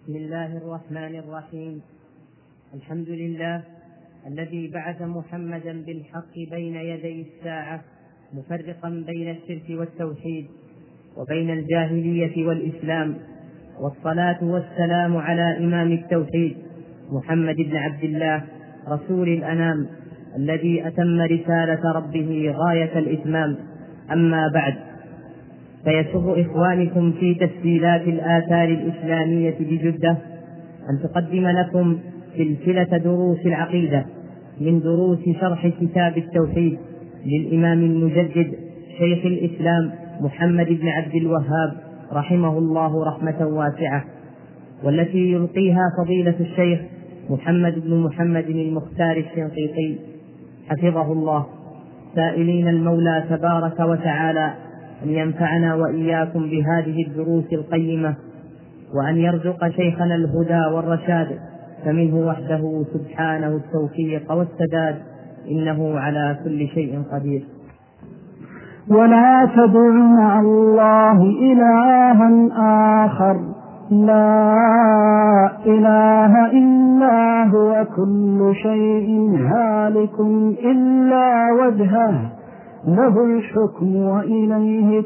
بسم الله الرحمن الرحيم. الحمد لله الذي بعث محمدا بالحق بين يدي الساعة مفرقا بين الشرك والتوحيد وبين الجاهلية والإسلام، والصلاة والسلام على إمام التوحيد محمد بن عبد الله رسول الأنام الذي أتم رسالة ربه غاية الإتمام. أما بعد، فيسر إخوانكم في تسجيلات الآثار الإسلامية بجدة أن تقدم لكم سلسلة دروس العقيدة من دروس شرح كتاب التوحيد للإمام المجدد شيخ الإسلام محمد بن عبد الوهاب رحمه الله رحمة واسعة، والتي يلقيها فضيلة الشيخ محمد بن محمد المختار الشنقيطي حفظه الله، سائلين المولى تبارك وتعالى أن ينفعنا وإياكم بهذه الدروس القيمة، وأن يرزق شيخنا الهدى والرشاد، فمنه وحده سبحانه التوفيق والسداد، إنه على كل شيء قدير. ولا تدع مع الله إلها آخر، لا إله إلا هو، كل شيء هالك إلا وجهه، له الحكم وإليه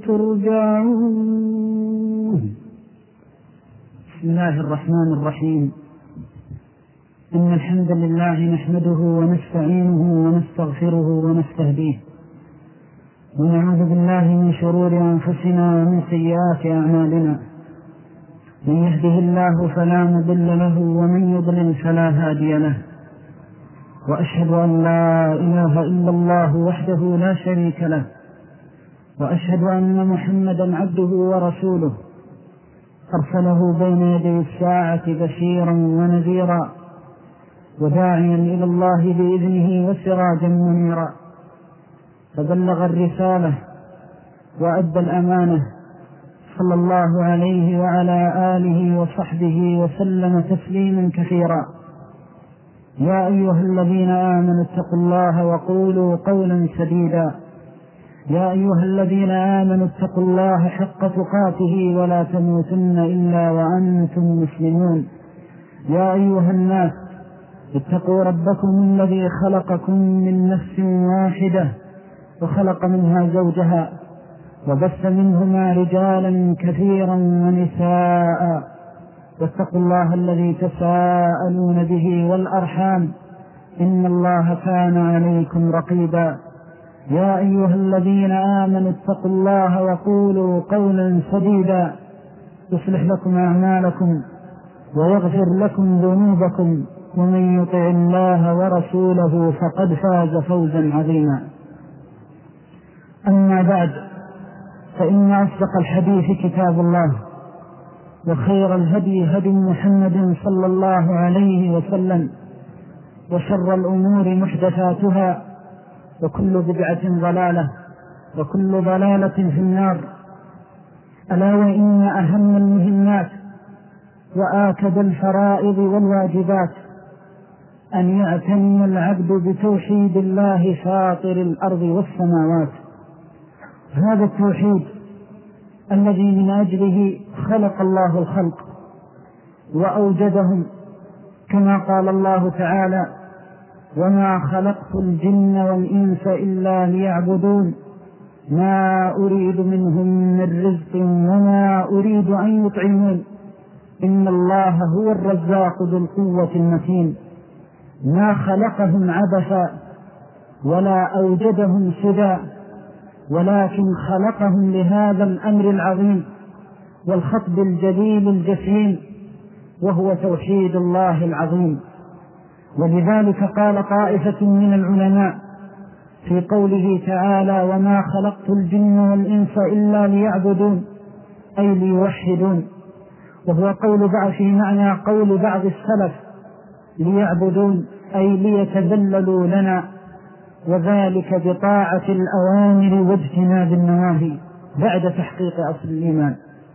ترجعون. بسم الله الرحمن الرحيم. إن الحمد لله نحمده ونستعينه ونستغفره ونستهديه، ونعوذ بالله من شرور أنفسنا ومن سيئات أعمالنا. من يهده الله فلا مضل له، ومن يضلل فلا هادي له. وأشهد أن لا إله إلا الله وحده لا شريك له، وأشهد أن محمدا عبده ورسوله، أرسله بين يدي الساعة بشيرا ونذيرا، وداعيا إلى الله بإذنه وسراجا منيرا، فبلغ الرسالة وأدى الأمانة، صلى الله عليه وعلى آله وصحبه وسلم تسليما كثيرا. يا أيها الذين آمنوا اتقوا الله وقولوا قولا سديدا. يا أيها الذين آمنوا اتقوا الله حق تقاته ولا تموتن إلا وأنتم مسلمون. يا أيها الناس اتقوا ربكم الذي خلقكم من نفس واحدة، وخلق منها زوجها، وبث منهما رجالا كثيرا ونساء، واتقوا الله الذي تساءلون به والأرحام، إن الله كان عليكم رقيبا. يا أيها الذين آمنوا اتقوا الله وقولوا قولا سديدا، يصلح لكم أعمالكم ويغفر لكم ذنوبكم، ومن يطع الله ورسوله فقد فاز فوزا عظيما. أما بعد، فإن أصدق الحديث كتاب الله، وخير الهدي هدي محمد صلى الله عليه وسلم، وشر الأمور محدثاتها، وكل بدعة ضلالة، وكل ضلالة في النار. ألا وإن أهم المهمات وآكد الفرائض والواجبات أن يعتني العبد بتوحيد الله فاطر الأرض والسماوات. هذا التوحيد الذي من أجله خلق الله الخلق وأوجدهم، كما قال الله تعالى: وما خلقت الجن والإنس إلا ليعبدون، ما أريد منهم من رزق وما أريد أن يطعمون، إن الله هو الرزاق ذو القوة المتين. ما خلقهم عبثا ولا أوجدهم سدى، ولكن خلقهم لهذا الأمر العظيم والخطب الجليل الجسيم، وهو توحيد الله العظيم. ولذلك قال طائفة من العلماء في قوله تعالى: وما خلقت الجن والإنس إلا ليعبدون، أي ليوحدون، وهو قول في معنى قول بعض السلف: ليعبدون أي ليتذللوا لنا، وذلك بطاعة الأوامر واجتناب النواهي بعد تحقيق أصل الإيمان.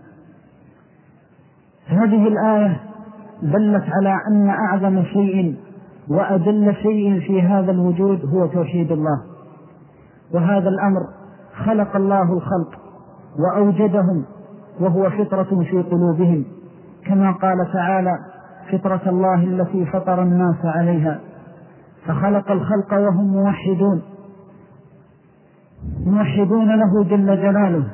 هذه الآية دلت على أن أعظم شيء وأجل شيء في هذا الوجود هو توحيد الله، وهذا الأمر خلق الله الخلق وأوجدهم، وهو فطرة في قلوبهم، كما قال تعالى: فطرة الله التي فطر الناس عليها، فخلق الخلق وهم موحدون له جل جلاله.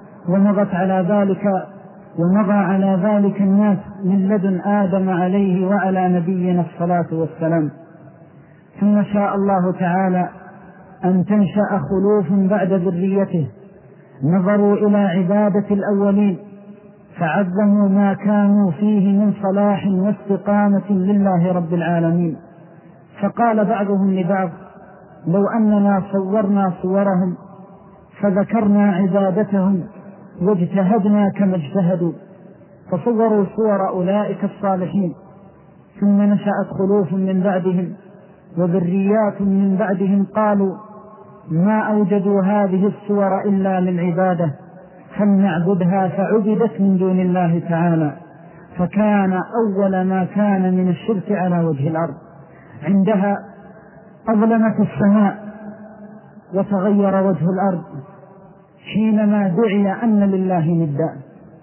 ومضى على ذلك الناس من لدن آدم عليه وعلى نبينا الصلاة والسلام. ثم شاء الله تعالى أن تنشأ خلوف بعد ذريته نظروا إلى عبادة الأولين فعظموا ما كانوا فيه من صلاح واستقامة لله رب العالمين. فقال بعضهم لبعض: لو أننا صورنا صورهم فذكرنا عبادتهم واجتهدنا كما اجتهدوا. فصوروا صور أولئك الصالحين، ثم نشأت خلوف من بعدهم وذريات من بعدهم قالوا: ما أوجدوا هذه الصور إلا للعبادة فلنعبدها، فعبدت من دون الله تعالى. فكان أول ما كان من الشرك على وجه الأرض. عندها أظلمت السماء وتغير وجه الأرض حينما دعي أن لله ندا،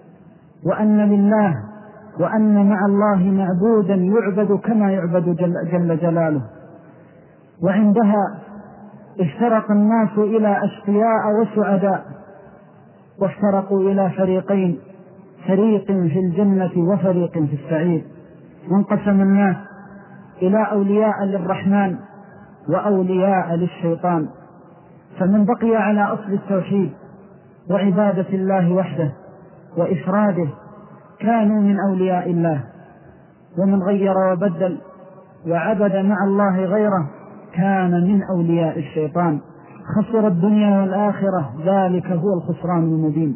وأن مع الله معبودا يعبد كما يعبد جل جلاله. وعندها افترق الناس إلى أشقياء وسعداء، وافترقوا إلى فريقين: فريق في الجنة وفريق في السعير. وانقسم الناس إلى أولياء للرحمن وأولياء للشيطان. فمن بقي على أصل التوحيد وعبادة الله وحده وإفراده كانوا من أولياء الله، ومن غير وبدل وعبد مع الله غيره كان من أولياء الشيطان. خسر الدنيا والآخرة، ذلك هو الخسران المبين.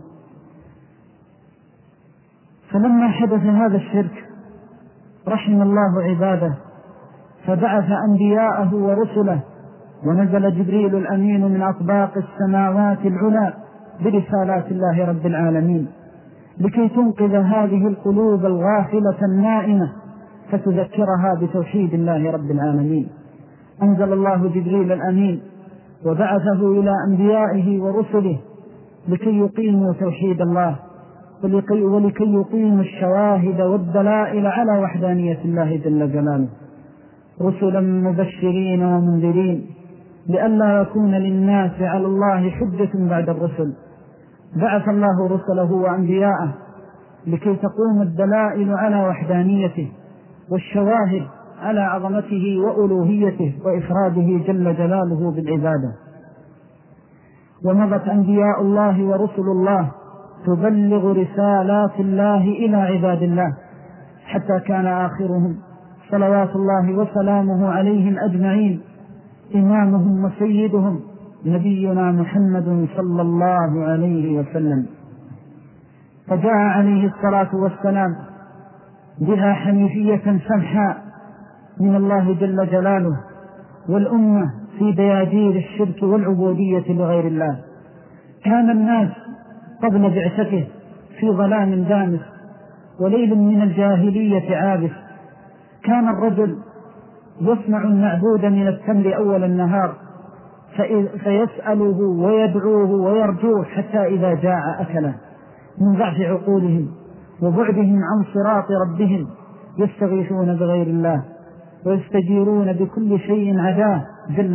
فلما حدث هذا الشرك رحم الله عباده فبعث أنبياءه ورسله، ونزل جبريل الأمين من أطباق السماوات العلى برسالات الله رب العالمين لكي تنقذ هذه القلوب الغافلة النائمة فتذكرها بتوحيد الله رب العالمين. أنزل الله جبريل الأمين وبعثه إلى أنبيائه ورسله لكي يقيموا توحيد الله ولكي يقيموا الشواهد والدلائل على وحدانية الله جل جلاله، رسلا مبشرين ومنذرين لئلا يكون للناس على الله حجة بعد الرسل. بعث الله رسله وأنبياءه لكي تقوم الدلائل على وحدانيته والشواهد على عظمته وألوهيته وإفراده جل جلاله بالعبادة. ومضت أنبياء الله ورسل الله تبلغ رسالات الله إلى عباد الله، حتى كان آخرهم صلوات الله وسلامه عليهم أجمعين إمامهم وسيدهم نبينا محمد صلى الله عليه وسلم. فجاء عليه الصلاة والسلام بها حنيفية سمحاء من الله جل جلاله، والأمة في دياجير الشرك والعبودية لغير الله. كان الناس قبل بعثته في ظلام دامس وليل من الجاهلية عابس. كان الرجل يصنع المعبود من التمر أول النهار فيسأله ويدعوه ويرجوه حتى إذا جاع أكله. من ضعف عقولهم وبعدهم عن صراط ربهم يستغيثون بغير الله ويستجيرون بكل شيء عداه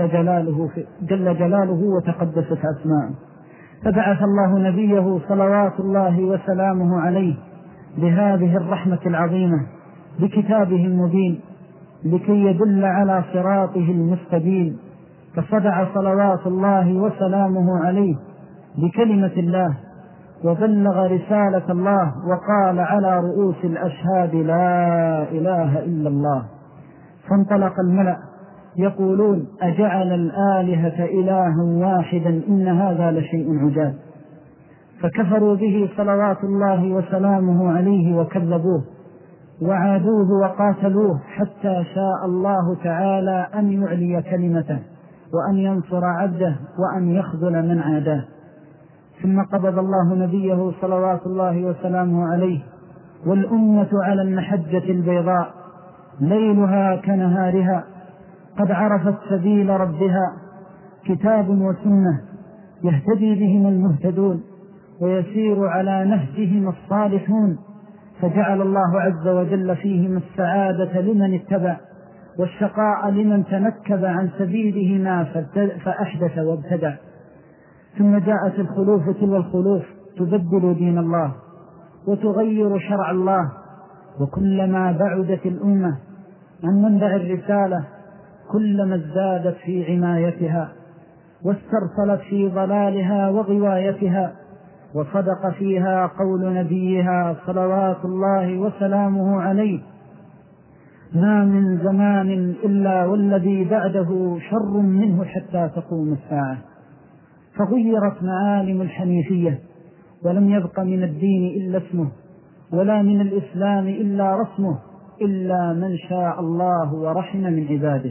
جل جلاله وتقدست أسماءه. فبعث الله نبيه صلوات الله وسلامه عليه بهذه الرحمة العظيمة بكتابه المبين لكي يدل على صراطه المستقيم. فصدع صلوات الله وسلامه عليه بكلمة الله وبلغ رسالة الله وقال على رؤوس الأشهاد: لا إله إلا الله. فانطلق الملأ يقولون: أجعل الآلهة إلها واحدا إن هذا لشيء عجاب. فكفروا به صلوات الله وسلامه عليه وكذبوه وعادوه وقاتلوه، حتى شاء الله تعالى أن يعلي كلمته وأن ينصر عبده وأن يخذل من عاداه. ثم قبض الله نبيه صلوات الله وسلامه عليه والأمة على المحجة البيضاء ليلها كنهارها، قد عرفت سبيل ربها، كتاب وسنة يهتدي بهم المهتدون ويسير على نهجهم الصالحون، فجعل الله عز وجل فيهم السعادة لمن اتبع والشقاء لمن تنكب عن سبيله ما فأحدث وابتدع. ثم جاءت الخلوف تلو الخلوف تبدل دين الله وتغير شرع الله، وكلما بعدت الأمة عن منبع الرسالة كلما ازدادت في عنايتها واسترسلت في ضلالها وغوايتها، وصدق فيها قول نبيها صلوات الله وسلامه عليه: ما من زمان إلا والذي بعده شر منه حتى تقوم الساعة. فغيرت معالم الحنيفية ولم يبق من الدين إلا اسمه، ولا من الإسلام إلا رسمه، إلا من شاء الله ورحم من عباده.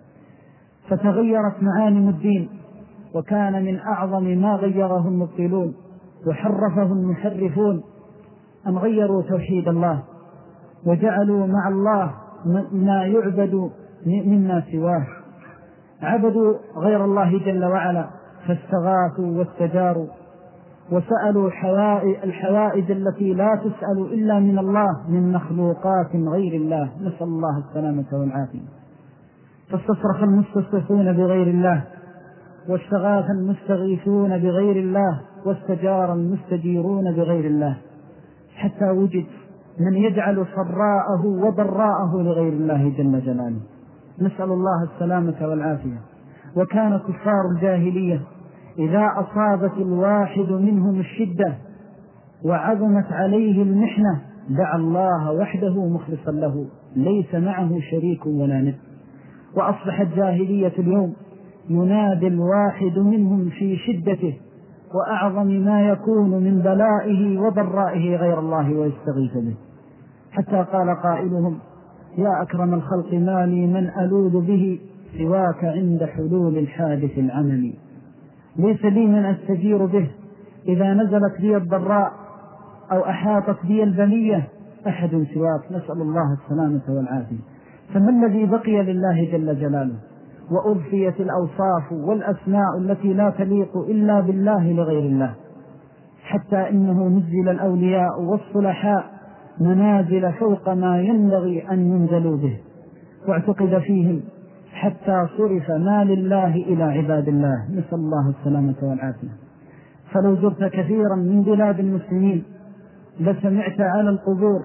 فتغيرت معالم الدين، وكان من أعظم ما غيره المبطلون وحرفه المحرفون أن غيروا توحيد الله وجعلوا مع الله ما يعبد مما سواه. عبدوا غير الله جل وعلا فاستغاثوا واستجاروا وسألوا الحوائج التي لا تسأل إلا من الله من مخلوقات غير الله، نسأل الله السلامة والعافية. فاستصرخ المستصرخون بغير الله، واستغاث المستغيثون بغير الله، واستجار المستجيرون بغير الله، حتى وجد من يجعل سراءه وضراءه لغير الله جل جلاله، نسأل الله السلامة والعافية. وكان كفار الجاهلية إذا أصابت الواحد منهم الشدة وعظمت عليه المحنة دعا الله وحده مخلصا له ليس معه شريك ولا ند. وأصبحت جاهلية اليوم ينادي الواحد منهم في شدته وأعظم ما يكون من بلائه وضرائه غير الله ويستغيث به، حتى قال قائلهم: يا أكرم الخلق ما لي من ألوذ به سواك عند حلول الحادث العملي. ليس لي من أستجير به إذا نزلت بي الضراء أو أحاطت بي البلية أحد سواك، نسأل الله السلامة والعافية. فما الذي بقي لله جل جلاله؟ وأضفيت الأوصاف والأسماء التي لا تليق إلا بالله لغير الله، حتى إنه نزل الأولياء والصلحاء منازل فوق ما ينبغي أن ينزلوا به، واعتقد فيهم حتى صرف ما لله إلى عباد الله، نسأل الله السلامة والعافية. فلو زرت كثيرا من بلاد المسلمين لسمعت على القبور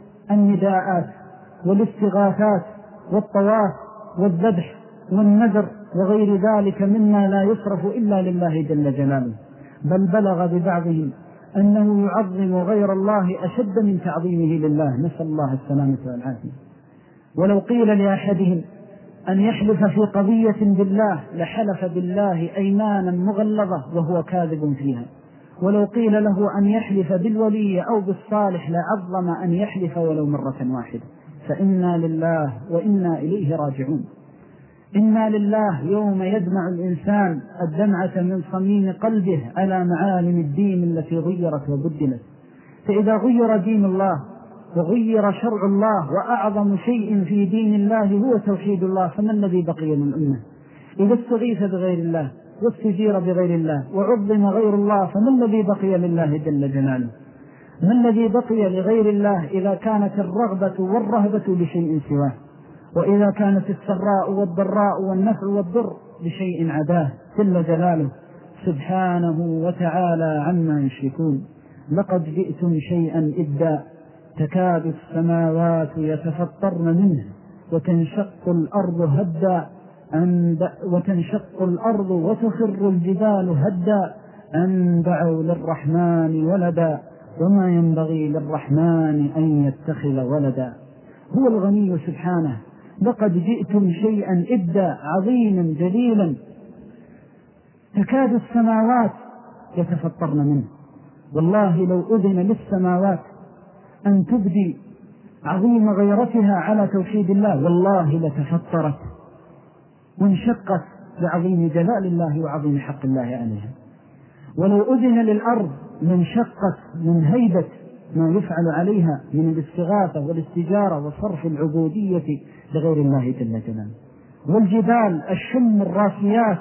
النداءات والاستغاثات والطواف والذبح والنذر وغير ذلك مما لا يصرف إلا لله جل جلاله، بل بلغ ببعضهم أنه يعظم غير الله أشد من تعظيمه لله، نسأل الله السلامة والعافية. ولو قيل لأحدهم أن يحلف في قضية بالله لحلف بالله أيمانا مغلظة وهو كاذب فيها، ولو قيل له أن يحلف بالولي أو بالصالح لعظم أن يحلف ولو مرة واحدة. فإنا لله وإنا إليه راجعون. إنا لله يوم يدمع الإنسان الدمعة من صميم قلبه على معالم الدين التي غيرت وبدلت. فإذا غير دين الله وغير شرع الله وأعظم شيء في دين الله هو توحيد الله، فما الذي بقي للأمة؟ إذا استغيث بغير الله واستجير بغير الله وعظم غير الله، فما الذي بقي لله جل جلاله؟ ما الذي بقي لغير الله إذا كانت الرغبة والرهبة بشيء سواه، وإذا كانت السراء والضراء والنفع والضر بشيء عداه جل جلاله سبحانه وتعالى عما يشركون. لقد جئتم شيئا إدا تكاد السماوات يتفطرن منه وتنشق الأرض وتخر الجبال هدا أن دعوا للرحمن ولدا وما ينبغي للرحمن أن يتخذ ولدا. هو الغني سبحانه. لقد جئتم شيئا إدا عظيما جليلا تكاد السماوات يتفطرن منه. والله لو أذن للسماوات أن تبدي عظيم غيرتها على توحيد الله والله لتفطرت وانشقت بعظيم جلال الله وعظيم حق الله عليها. ولو أذن للأرض لانشقت من هيبة ما يفعل عليها من الاستغاثة والاستجارة وصرف العبودية لغير الله جل جلاله. والجبال الشم الراسيات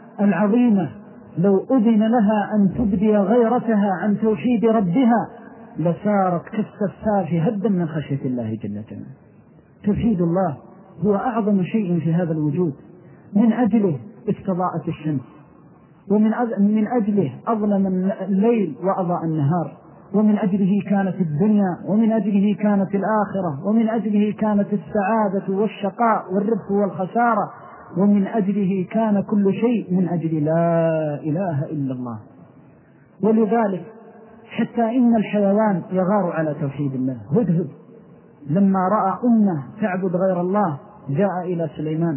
العظيمة لو أذن لها أن تبدي غيرتها عن توحيد ربها لسارت كالسفاف هدا من خشية الله جل جلاله. توحيد الله هو أعظم شيء في هذا الوجود، من أجله استضاءت الشمس، ومن أجله أظلم الليل وأضاء النهار، ومن أجله كانت الدنيا، ومن أجله كانت الآخرة، ومن أجله كانت السعادة والشقاء والربح والخسارة، ومن أجله كان كل شيء، من أجل لا إله إلا الله. ولذلك حتى إن الحيوان يغار على توحيد الله. هدهد لما رأى أمه تعبد غير الله جاء إلى سليمان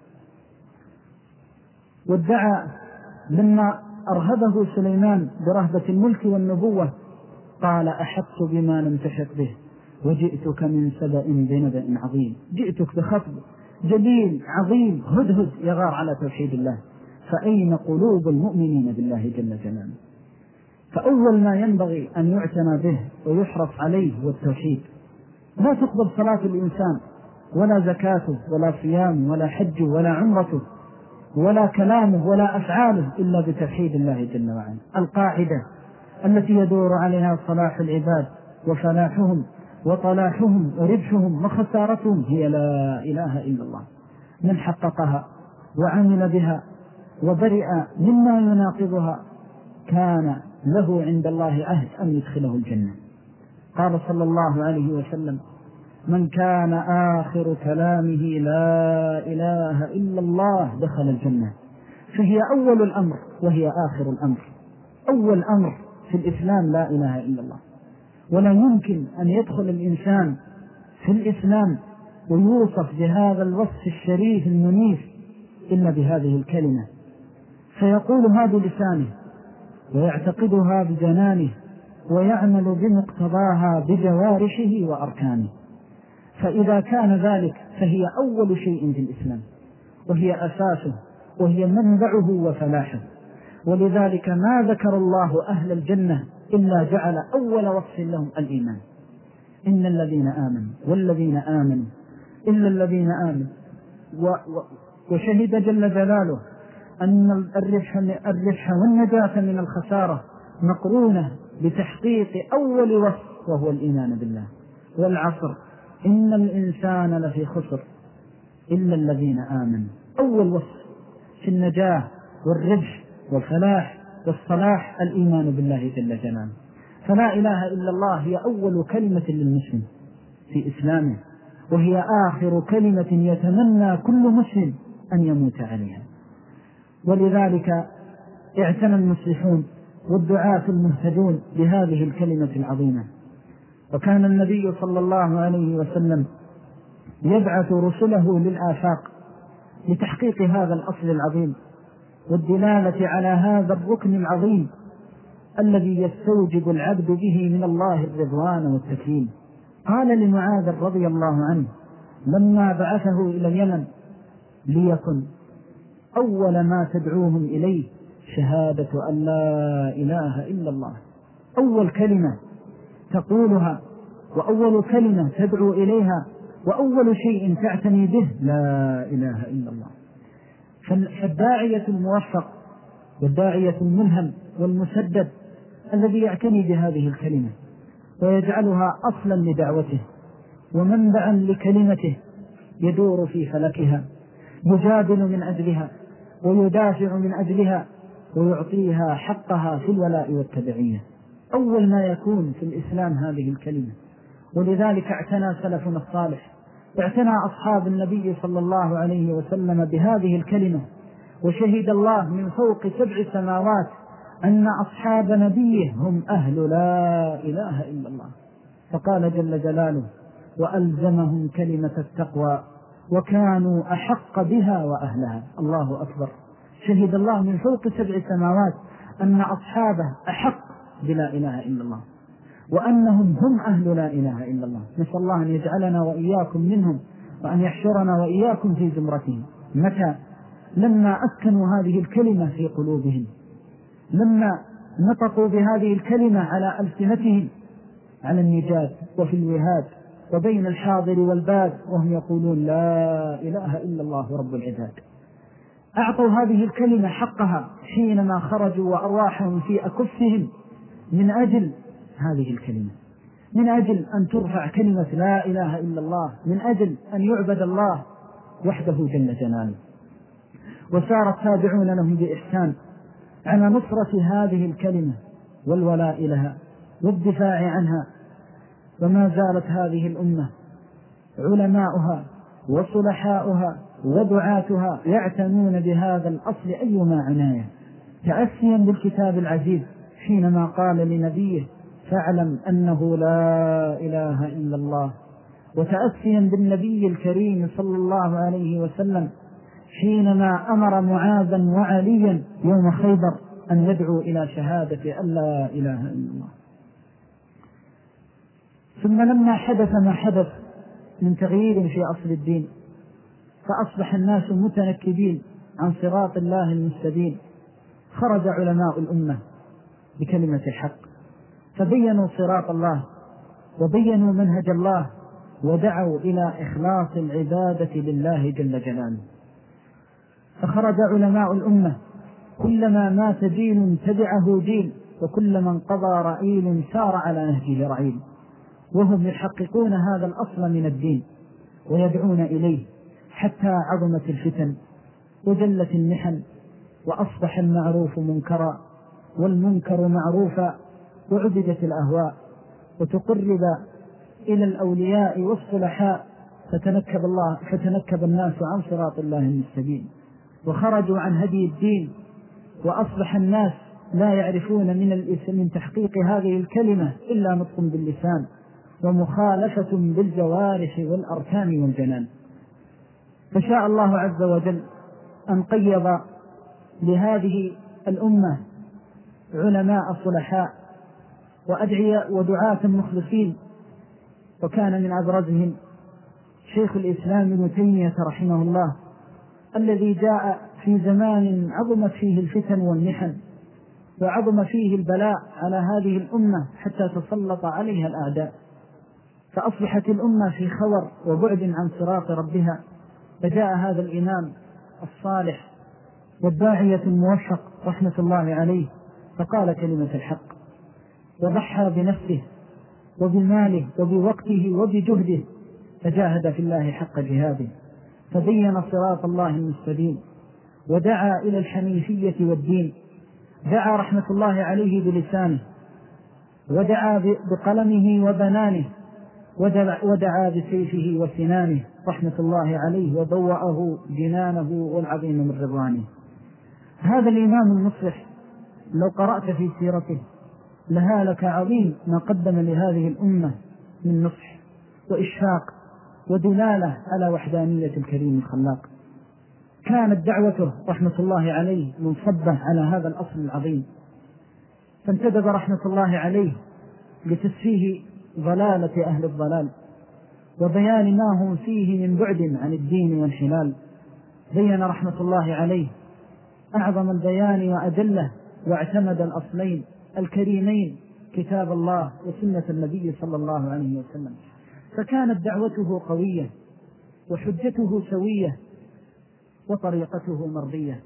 وادعى، لما أرهبه سليمان برهبة الملك والنبوة قال أحطت بما لم تحط به وجئتك من سبأ بنبأ عظيم. جئتك بخطب جليل عظيم. هدهد يغار على توحيد الله. فأين قلوب المؤمنين بالله جل جلاله؟ فأول ما ينبغي أن يعتنى به ويحرص عليه هو التوحيد. لا تقبل صلاة الإنسان ولا زكاته ولا صيامه ولا حجه ولا عمرته ولا كلامه ولا أفعاله إلا بتوحيد الله جل وعلا. القاعدة التي يدور عليها صلاح العباد وفلاحهم وطلاحهم وربحهم وخسارتهم هي لا إله إلا الله. من حققها وعمل بها وبرئ مما يناقضها كان له عند الله عهد أن يدخله الجنة. قال صلى الله عليه وسلم: من كان آخر كلامه لا إله إلا الله دخل الجنة. فهي أول الأمر وهي آخر الأمر. أول أمر في الإسلام لا إله إلا الله، ولا يمكن أن يدخل الإنسان في الإسلام ويوصف بهذا الوصف الشريف المنيف إلا بهذه الكلمة، فيقولها بلسانه ويعتقدها بجنانه ويعمل بمقتضاها بجوارحه وأركانه. فإذا كان ذلك فهي أول شيء في الإسلام، وهي أساسه، وهي منبعه وفلاحه. ولذلك ما ذكر الله أهل الجنة إلا جعل أول وصف لهم الإيمان. إن الذين آمنوا والذين آمنوا إلا الذين آمنوا. وشهد جل جلاله أن الربح والنجاة من الخسارة مقرونة بتحقيق أول وصف وهو الإيمان بالله. والعصر إن الإنسان لفي خسر إلا الذين آمنوا. أول وصف في النجاة والربح والفلاح والصلاح الإيمان بالله جل جلاله. فلا إله إلا الله هي أول كلمة للمسلم في إسلامه، وهي آخر كلمة يتمنى كل مسلم أن يموت عليها. ولذلك اعتنى المصلحون والدعاة المهتدون بهذه الكلمة العظيمة. وكان النبي صلى الله عليه وسلم يبعث رسله للآفاق لتحقيق هذا الأصل العظيم والدلالة على هذا الركن العظيم الذي يستوجب العبد به من الله الرضوان والتكريم. قال لمعاذ رضي الله عنه لما بعثه إلى اليمن: ليكن أول ما تدعوهم إليه شهادة أن لا إله إلا الله. أول كلمة تقولها وأول كلمة تدعو إليها وأول شيء تعتني به لا إله إلا الله. فالداعية الموفق والداعية الملهم والمسدد الذي يعتني بهذه الكلمة ويجعلها أصلا لدعوته ومنبعا لكلمته يدور في فلكها، يجادل من أجلها ويدافع من أجلها ويعطيها حقها في الولاء والتبعية. أول ما يكون في الإسلام هذه الكلمة. ولذلك اعتنى سلفنا الصالح، اعتنى أصحاب النبي صلى الله عليه وسلم بهذه الكلمة، وشهد الله من فوق 7 سماوات أن أصحاب نبيه هم أهل لا إله إلا الله. فقال جل جلاله: وألزمهم كلمة التقوى وكانوا أحق بها وأهلها. الله أكبر. شهد الله من فوق 7 سماوات أن أصحابه أحق بلا إله إلا الله، وأنهم هم أهل لا إله إلا الله. نسأل الله أن يجعلنا وإياكم منهم، وأن يحشرنا وإياكم في زمرتهم. متى؟ لما أسكنوا هذه الكلمة في قلوبهم، لما نطقوا بهذه الكلمة على ألسنتهم على النجاة وفي الوهاد وبين الحاضر والباد وهم يقولون لا إله إلا الله رب العباد. أعطوا هذه الكلمة حقها حينما خرجوا وأرواحهم في أكفهم من أجل هذه الكلمة. من أجل أن ترفع كلمة لا إله إلا الله، من أجل أن يعبد الله وحده جل جلاله. وسار التابعون لهم بإحسان على نصرة هذه الكلمة والولاء لها والدفاع عنها. وما زالت هذه الأمة علماؤها وصلحاؤها ودعاتها يعتنون بهذا الأصل أيما عناية، تأسيا بالكتاب العزيز حينما قال لنبيه فاعلم أنه لا إله إلا الله، وتأسيا بالنبي الكريم صلى الله عليه وسلم حينما أمر معاذا وعليا يوم خيبر أن يدعو إلى شهادة أن لا إله إلا الله. ثم لما حدث ما حدث من تغيير في أصل الدين فأصبح الناس متنكبين عن صراط الله المستبين، خرج علماء الأمة بكلمة الحق فبينوا صراط الله وبينوا منهج الله ودعوا إلى إخلاص العبادة لله جل جلاله. فخرج علماء الأمة كلما مات جيل تبعه جيل، وكلما انقضى رعيل سار على نهجه رعيل، وهم يحققون هذا الأصل من الدين ويدعون إليه حتى عظمت الفتن وجلت المحن وأصبح المعروف منكرا والمنكر معروفا وعبدت الأهواء وتقرب إلى الأولياء والصلحاء فتنكب الناس عن صراط الله المستبين وخرجوا عن هدي الدين، وأصبح الناس لا يعرفون من تحقيق هذه الكلمة إلا نطق باللسان ومخالفة بالجوارح والأركان والجنان. فشاء الله عز وجل أن قيض لهذه الأمة علماء صلحاء وأدعياء ودعاة مخلصين، وكان من أبرزهم شيخ الإسلام ابن تيمية رحمه الله الذي جاء في زمان عظمت فيه الفتن والمحن وعظم فيه البلاء على هذه الأمة حتى تسلط عليها الأعداء، فأصبحت الأمة في خور وبعد عن صراط ربها. فجاء هذا الإمام الصالح والداعية الموفق رحمة الله عليه فقال كلمة الحق وضحى بنفسه وبماله وبوقته وبجهده، فجاهد في الله حق جهاده، فبين صراط الله المستبين ودعا إلى الحنيفية والدين. دعا رحمة الله عليه بلسانه ودعا بقلمه وبنانه ودعا بسيفه وسنانه رحمة الله عليه وضوأه جنانه والعظيم من رضوانه. هذا الإمام المصلح لو قرأت في سيرته لهالك عظيم ما قدم لهذه الأمة من نصح وإشفاق ودلالة على وحدانية الكريم الخلاق. كانت دعوته رحمة الله عليه منصبة على هذا الأصل العظيم، فانتدب رحمة الله عليه لتسفيه ضلالة أهل الضلال وبيان ما هم فيه من بعد عن الدين والحلال. بين رحمة الله عليه أعظم البيان وأجله، واعتمد الأصلين الكريمين كتاب الله وسنة النبي صلى الله عليه وسلم، فكانت دعوته قوية وحجته سوية وطريقته مرضية.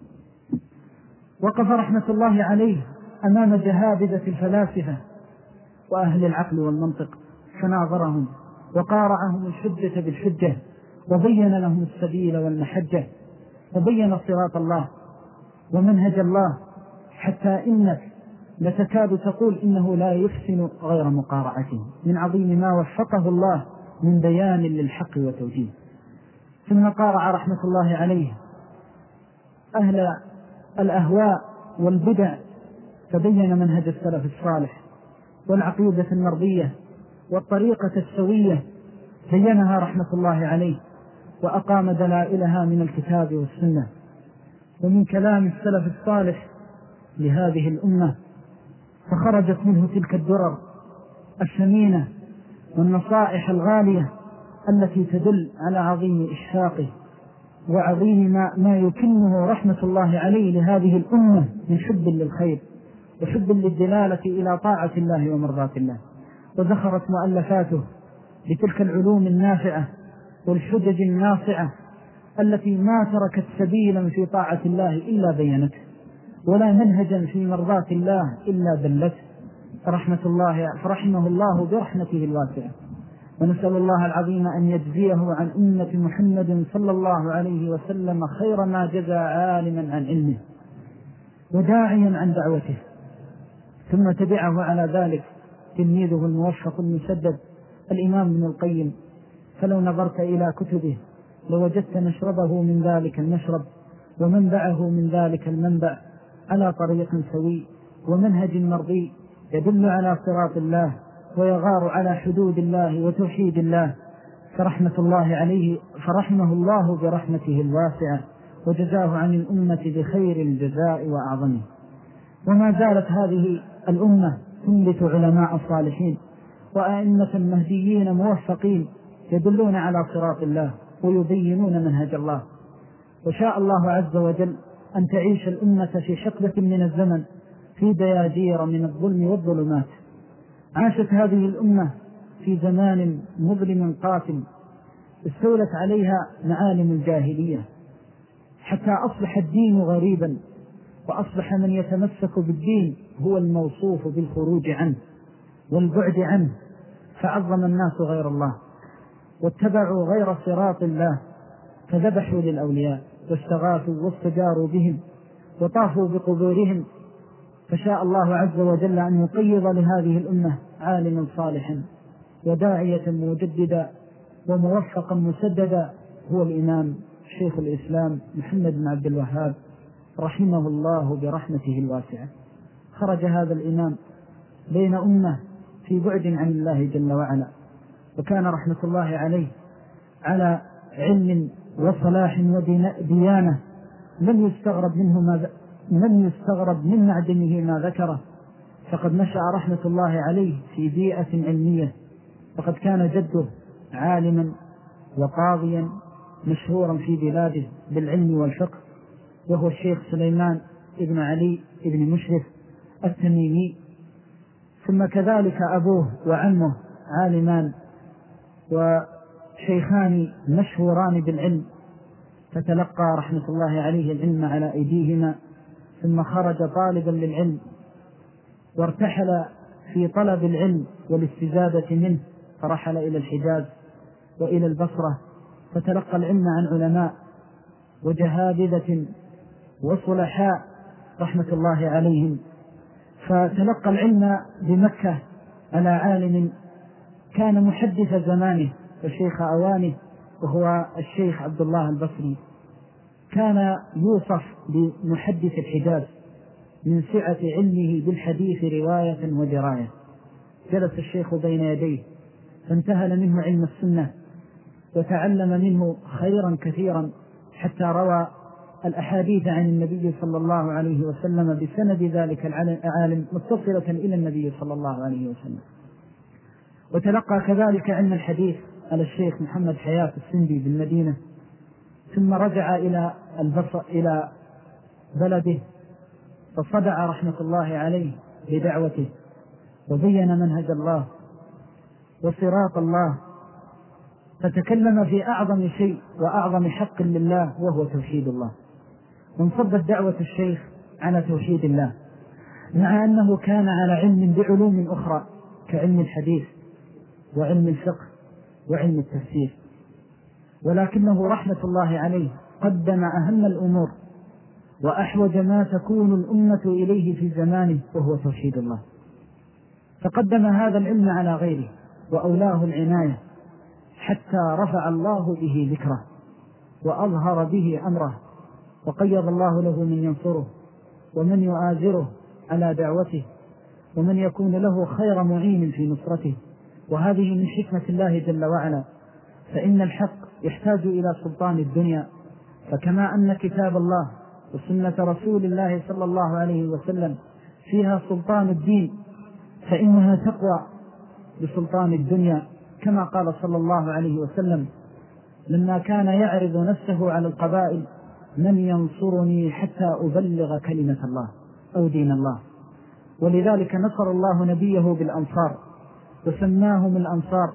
وقف رحمة الله عليه أمام جهابذة الفلاسفة وأهل العقل والمنطق فناظرهم وقارعهم الحجة بالحجة وبين لهم السبيل والمحجة وبين صراط الله ومنهج الله، حتى إنك لتكاد تقول إنه لا يحسن غير مقارعته من عظيم ما وفقه الله من بيان للحق وتوجيه. ثم قارع رحمة الله عليه أهل الأهواء والبدع فبين منهج السلف الصالح والعقيدة المرضية والطريقة السوية، بينها رحمة الله عليه وأقام دلائلها من الكتاب والسنة ومن كلام السلف الصالح لهذه الأمة، فخرجت منه تلك الدرر الثمينة والنصائح الغالية التي تدل على عظيم إشفاقه وعظيم ما يكنه رحمة الله عليه لهذه الأمة من حب للخير وحب للدلالة إلى طاعة الله ومرضاة الله. وذخرت مؤلفاته بتلك العلوم النافعة والحجج الناصعة التي ما تركت سبيلا في طاعة الله إلا بينته، ولا منهجا في مرضاة الله إلا دلته، فرحمه الله برحمته الواسعة. ونسأل الله العظيم أن يجزيه عن أمة محمد صلى الله عليه وسلم خير ما جزى عالما عن علمه وداعيا عن دعوته. ثم تبعه على ذلك تلميذه الموفق المسدد الإمام ابن القيم، فلو نظرت إلى كتبه لوجدت نشربه من ذلك المشرب ومنبعه من ذلك المنبع على طريق سوي ومنهج مرضي يدل على صراط الله ويغار على حدود الله وتوحيد الله، فرحمه الله برحمته الواسعة وجزاه عن الأمة بخير الجزاء وأعظمه. وما زالت هذه الأمة تنبت علماء صالحين وأئمة مهديين موفقين يدلون على صراط الله ويبينون منهج الله. وشاء الله عز وجل أن تعيش الأمة في حقبة من الزمن في دياجير من الظلم والظلمات. عاشت هذه الأمة في زمان مظلم قاتل استولت عليها معالم الجاهلية حتى أصبح الدين غريبا، وأصبح من يتمسك بالدين هو الموصوف بالخروج عنه والبعد عنه، فعظم الناس غير الله واتبعوا غير صراط الله، فذبحوا للأولياء واستغاثوا واستجاروا بهم وطافوا بقبورهم. فشاء الله عز وجل أن يقيض لهذه الأمة عالما صالحا وداعية مجددا وموفقا مسددا هو الإمام شيخ الإسلام محمد بن عبد الوهاب رحمه الله برحمته الواسعة. خرج هذا الإمام بين أمة في بعد عن الله جل وعلا، وكان رحمة الله عليه على علم وصلاح وديانة لم يستغرب من معدنه ما ذكره، فقد نشأ رحمة الله عليه في بيئة علمية، وقد كان جده عالما وقاضيا مشهورا في بلاده بالعلم والفقه، وهو الشيخ سليمان ابن علي ابن مشرف التميمي. ثم كذلك أبوه وعمه عالمان وشيخان مشهوران بالعلم، فتلقى رحمة الله عليه العلم على أيديهما، ثم خرج طالبا للعلم وارتحل في طلب العلم والاستزادة منه، فرحل إلى الحجاز وإلى البصرة، فتلقى العلم عن علماء وجهابذة وصلحاء رحمة الله عليهم. فتلقى العلم بمكة على عالم كان محدث زمانه وشيخ أوانه، وهو الشيخ عبد الله البصري، كان يوصف بمحدث الحجاز من سعة علمه بالحديث رواية ودراية. جلس الشيخ بين يديه فانتهل منه علم السنة وتعلم منه خيرا كثيرا، حتى روى الأحاديث عن النبي صلى الله عليه وسلم بسند ذلك العالم متصلة إلى النبي صلى الله عليه وسلم. وتلقى كذلك علم الحديث على الشيخ محمد حياة السندي بالمدينة، ثم رجع إلى بلده، فصدع رحمة الله عليه بدعوته وبين منهج الله وصراط الله، فتكلم في أعظم شيء وأعظم حق لله وهو توحيد الله. وانصبت دعوة الشيخ على توحيد الله، مع أنه كان على علم بعلوم أخرى كعلم الحديث وعلم الفقه وعلم التفسير، ولكنه رحمة الله عليه قدم أهم الأمور وأحوج ما تكون الأمة إليه في زمانه وهو توحيد الله، فقدم هذا العلم على غيره وأولاه العناية، حتى رفع الله به ذكره وأظهر به أمره، وقيض الله له من ينصره ومن يؤازره على دعوته ومن يكون له خير معين في نصرته. وهذه من حكمة الله جل وعلا، فإن الحق يحتاج إلى سلطان الدنيا، فكما أن كتاب الله وسنة رسول الله صلى الله عليه وسلم فيها سلطان الدين، فإنها تقوى بسلطان الدنيا، كما قال صلى الله عليه وسلم لما كان يعرض نفسه على القبائل: من ينصرني حتى أبلغ كلمة الله أو دين الله. ولذلك نصر الله نبيه بالأنصار وسماهم الأنصار.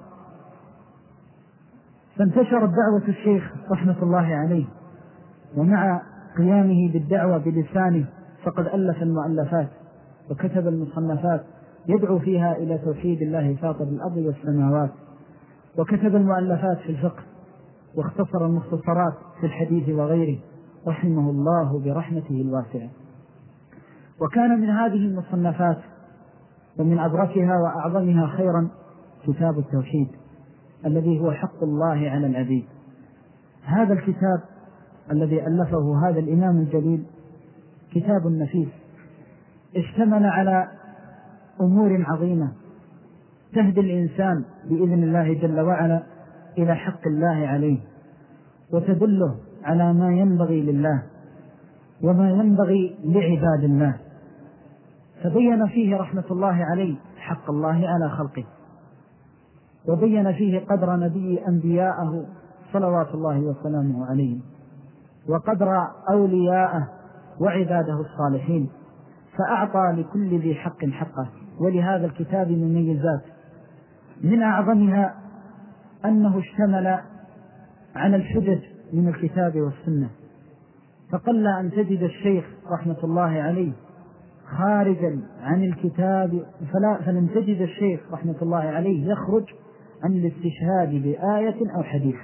فانتشرت دعوة الشيخ رحمة الله عليه، ومع قيامه بالدعوة بلسانه فقد ألف المؤلفات وكتب المصنفات يدعو فيها إلى توحيد الله فاطر الأرض والسماوات، وكتب المؤلفات في الفقه، واختصر المختصرات في الحديث وغيره، رحمه الله برحمته الواسعة. وكان من هذه المصنفات ومن أبركها وأعظمها خيرا كتاب التوحيد الذي هو حق الله على العبيد. هذا الكتاب الذي ألفه هذا الإمام الجليل كتاب نفيس، اشتمل على أمور عظيمة تهدي الإنسان بإذن الله جل وعلا إلى حق الله عليه، وتدله على ما ينبغي لله وما ينبغي لعباد الله. فبين فيه رحمة الله عليه حق الله على خلقه، وبين فيه قدر نبي أنبياءه صلوات الله وسلامه عليهم، وقدر أولياءه وعباده الصالحين، فأعطى لكل ذي حق حقه. ولهذا الكتاب مميزات، من أعظمها أنه اشتمل على الحجج من الكتاب والسنة، فقل أن تجد الشيخ رحمة الله عليه خارجا عن الكتاب، فلن تجد الشيخ رحمة الله عليه يخرج عن الاستشهاد بآية أو حديث،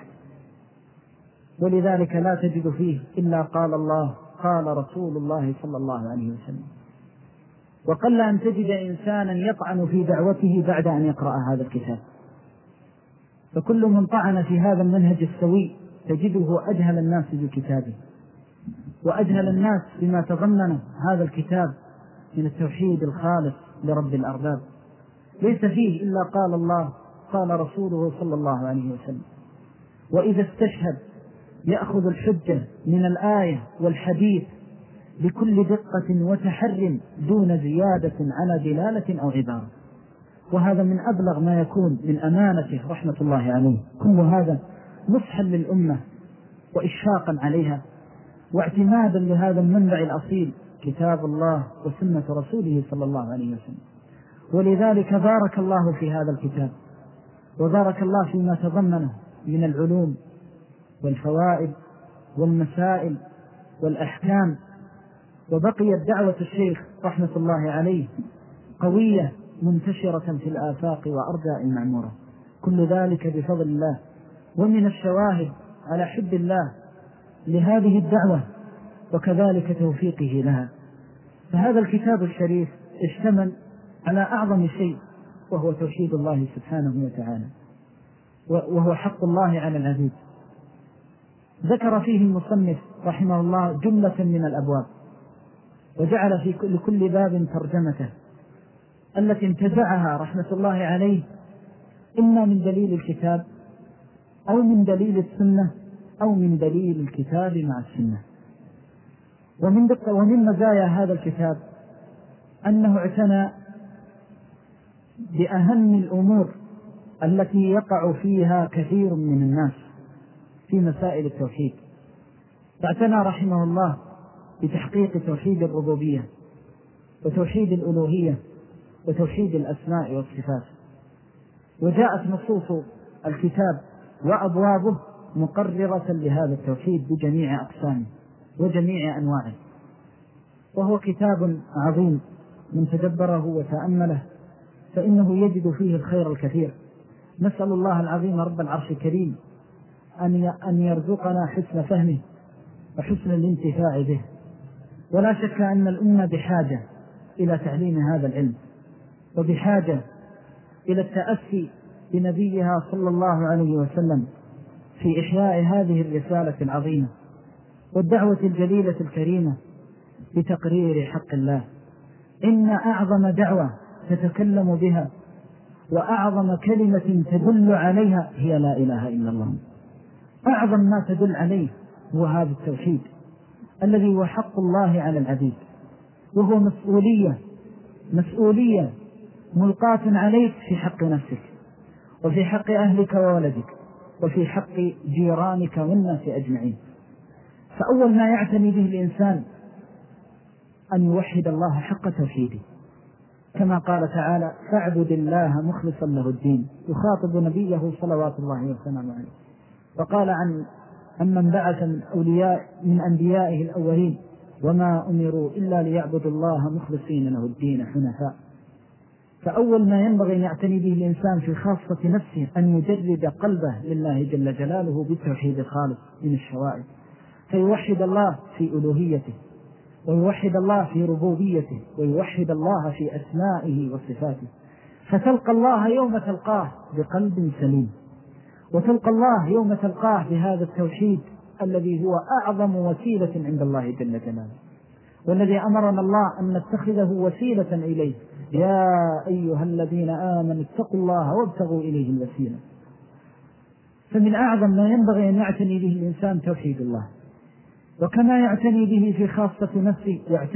ولذلك لا تجد فيه إلا قال الله قال رسول الله صلى الله عليه وسلم. وقل أن تجد إنسانا يطعن في دعوته بعد أن يقرأ هذا الكتاب، فكل من طعن في هذا المنهج السوي تجده أجهل الناس بكتابه، وأجهل الناس بما تضمن هذا الكتاب من التوحيد الخالص لرب الأرباب، ليس فيه إلا قال الله قال رسوله صلى الله عليه وسلم. وإذا استشهد يأخذ الحجة من الآية والحديث بكل دقة وتحر دون زيادة على دلالة أو عبارة، وهذا من أبلغ ما يكون من أمانته رحمة الله عليه. كل هذا نصحا للأمة وإشفاقا عليها واعتمادا لهذا المنبع الأصيل كتاب الله وسنة رسوله صلى الله عليه وسلم. ولذلك بارك الله في هذا الكتاب، وبارك الله فيما تضمنه من العلوم والفوائد والمسائل والأحكام. وبقيت دعوة الشيخ رحمة الله عليه قوية منتشرة في الآفاق وأرجاء المعمورة، كل ذلك بفضل الله ومن الشواهد على حب الله لهذه الدعوة وكذلك توفيقه لها. فهذا الكتاب الشريف اشتمل على أعظم شيء، وهو توحيد الله سبحانه وتعالى، وهو حق الله على العبيد. ذكر فيه المصنف رحمه الله جملة من الأبواب، وجعل في لكل باب ترجمته التي انتزعها رحمة الله عليه إما من دليل الكتاب أو من دليل السنة أو من دليل الكتاب مع السنة. ومن مزايا هذا الكتاب أنه اعتنى بأهم الأمور التي يقع فيها كثير من الناس في مسائل التوحيد، فاعتنى رحمه الله بتحقيق توحيد الربوبية وتوحيد الألوهية وتوحيد الأسماء والصفات. وجاءت نصوص الكتاب وأبوابه مقررة لهذا التوحيد بجميع أقسامه وجميع أنواعه، وهو كتاب عظيم من تدبره وتأمله فإنه يجد فيه الخير الكثير. نسأل الله العظيم رب العرش الكريم أن يرزقنا حسن فهمه وحسن الانتفاع به. ولا شك أن الأمة بحاجة إلى تعليم هذا العلم، وبحاجة إلى التأسي بنبيها صلى الله عليه وسلم في إحياء هذه الرسالة العظيمة والدعوة الجليلة الكريمة بتقرير حق الله. إن أعظم دعوة تتكلم بها وأعظم كلمة تدل عليها هي لا إله إلا الله. أعظم ما تدل عليه هو هذا التوحيد الذي هو حق الله على العبيد، وهو مسؤولية ملقاة عليك في حق نفسك وفي حق أهلك وولدك وفي حق جيرانك والناس أجمعين. فأول ما يعتني به الإنسان أن يوحد الله حق توحيده، كما قال تعالى فاعبد الله مخلصا له الدين، يخاطب نبيه صلوات الله وسلامه عليه. وقال عن من بعث من أنبيائه الأولين وما أمروا إلا ليعبدوا الله مخلصين له الدين حنفاء. فأول ما ينبغي أن يعتني به الإنسان في خاصة نفسه أن يجرد قلبه لله جل جلاله بالتوحيد الخالص من الشوائب، فيوحد الله في ألوهيته، ويوحد الله في ربوبيته، ويوحد الله في أسمائه وصفاته، فتلقى الله يوم تلقاه بقلب سليم، وتلقى الله يوم تلقاه بهذا التوحيد الذي هو أعظم وسيلة عند الله جل جلاله، والذي أمرنا الله أن نتخذه وسيلة إليه. يا أيها الذين آمنوا اتقوا الله وابتغوا إليه الوسيلة. فمن أعظم ما ينبغي أن يعتني به الإنسان توحيد الله، وكما يعتني به في خاصة نفسه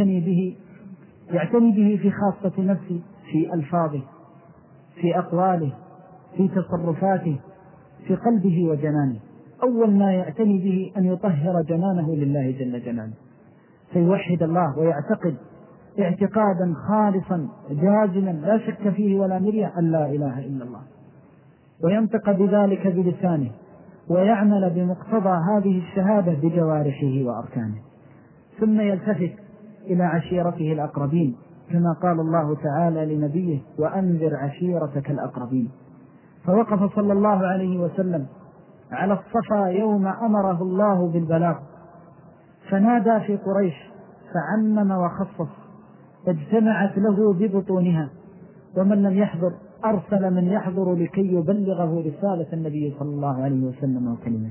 يعتني به في خاصة نفسه في ألفاظه، في أقواله، في تصرفاته، في قلبه وجنانه. أول ما يعتني به أن يطهر جنانه لله جل جلاله، فيوحد الله ويعتقد اعتقادا خالصا جازما لا شك فيه ولا مرية أن لا إله إلا الله، وينطق بذلك بلسانه، ويعمل بمقتضى هذه الشهادة بجوارحه وأركانه، ثم يلتفت إلى عشيرته الأقربين، كما قال الله تعالى لنبيه: وأنذر عشيرتك الأقربين. فوقف صلى الله عليه وسلم على الصفا يوم أمره الله بالبلاغ، فنادى في قريش فعمم وخصص، فاجتمعت له ببطونها، ومن لم يحضر أرسل من يحضر لكي يبلغه رسالة النبي صلى الله عليه وسلم وكلمته.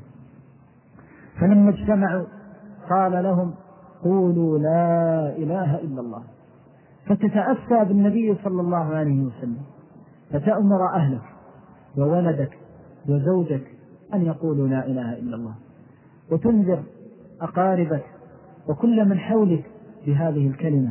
فلما اجتمعوا قال لهم: قولوا لا إله إلا الله، فتتأسى بالنبي صلى الله عليه وسلم، فتأمر أهلك وولدك وزوجك أن يقولوا لا إله إلا الله، وتنذر أقاربك وكل من حولك بهذه الكلمة،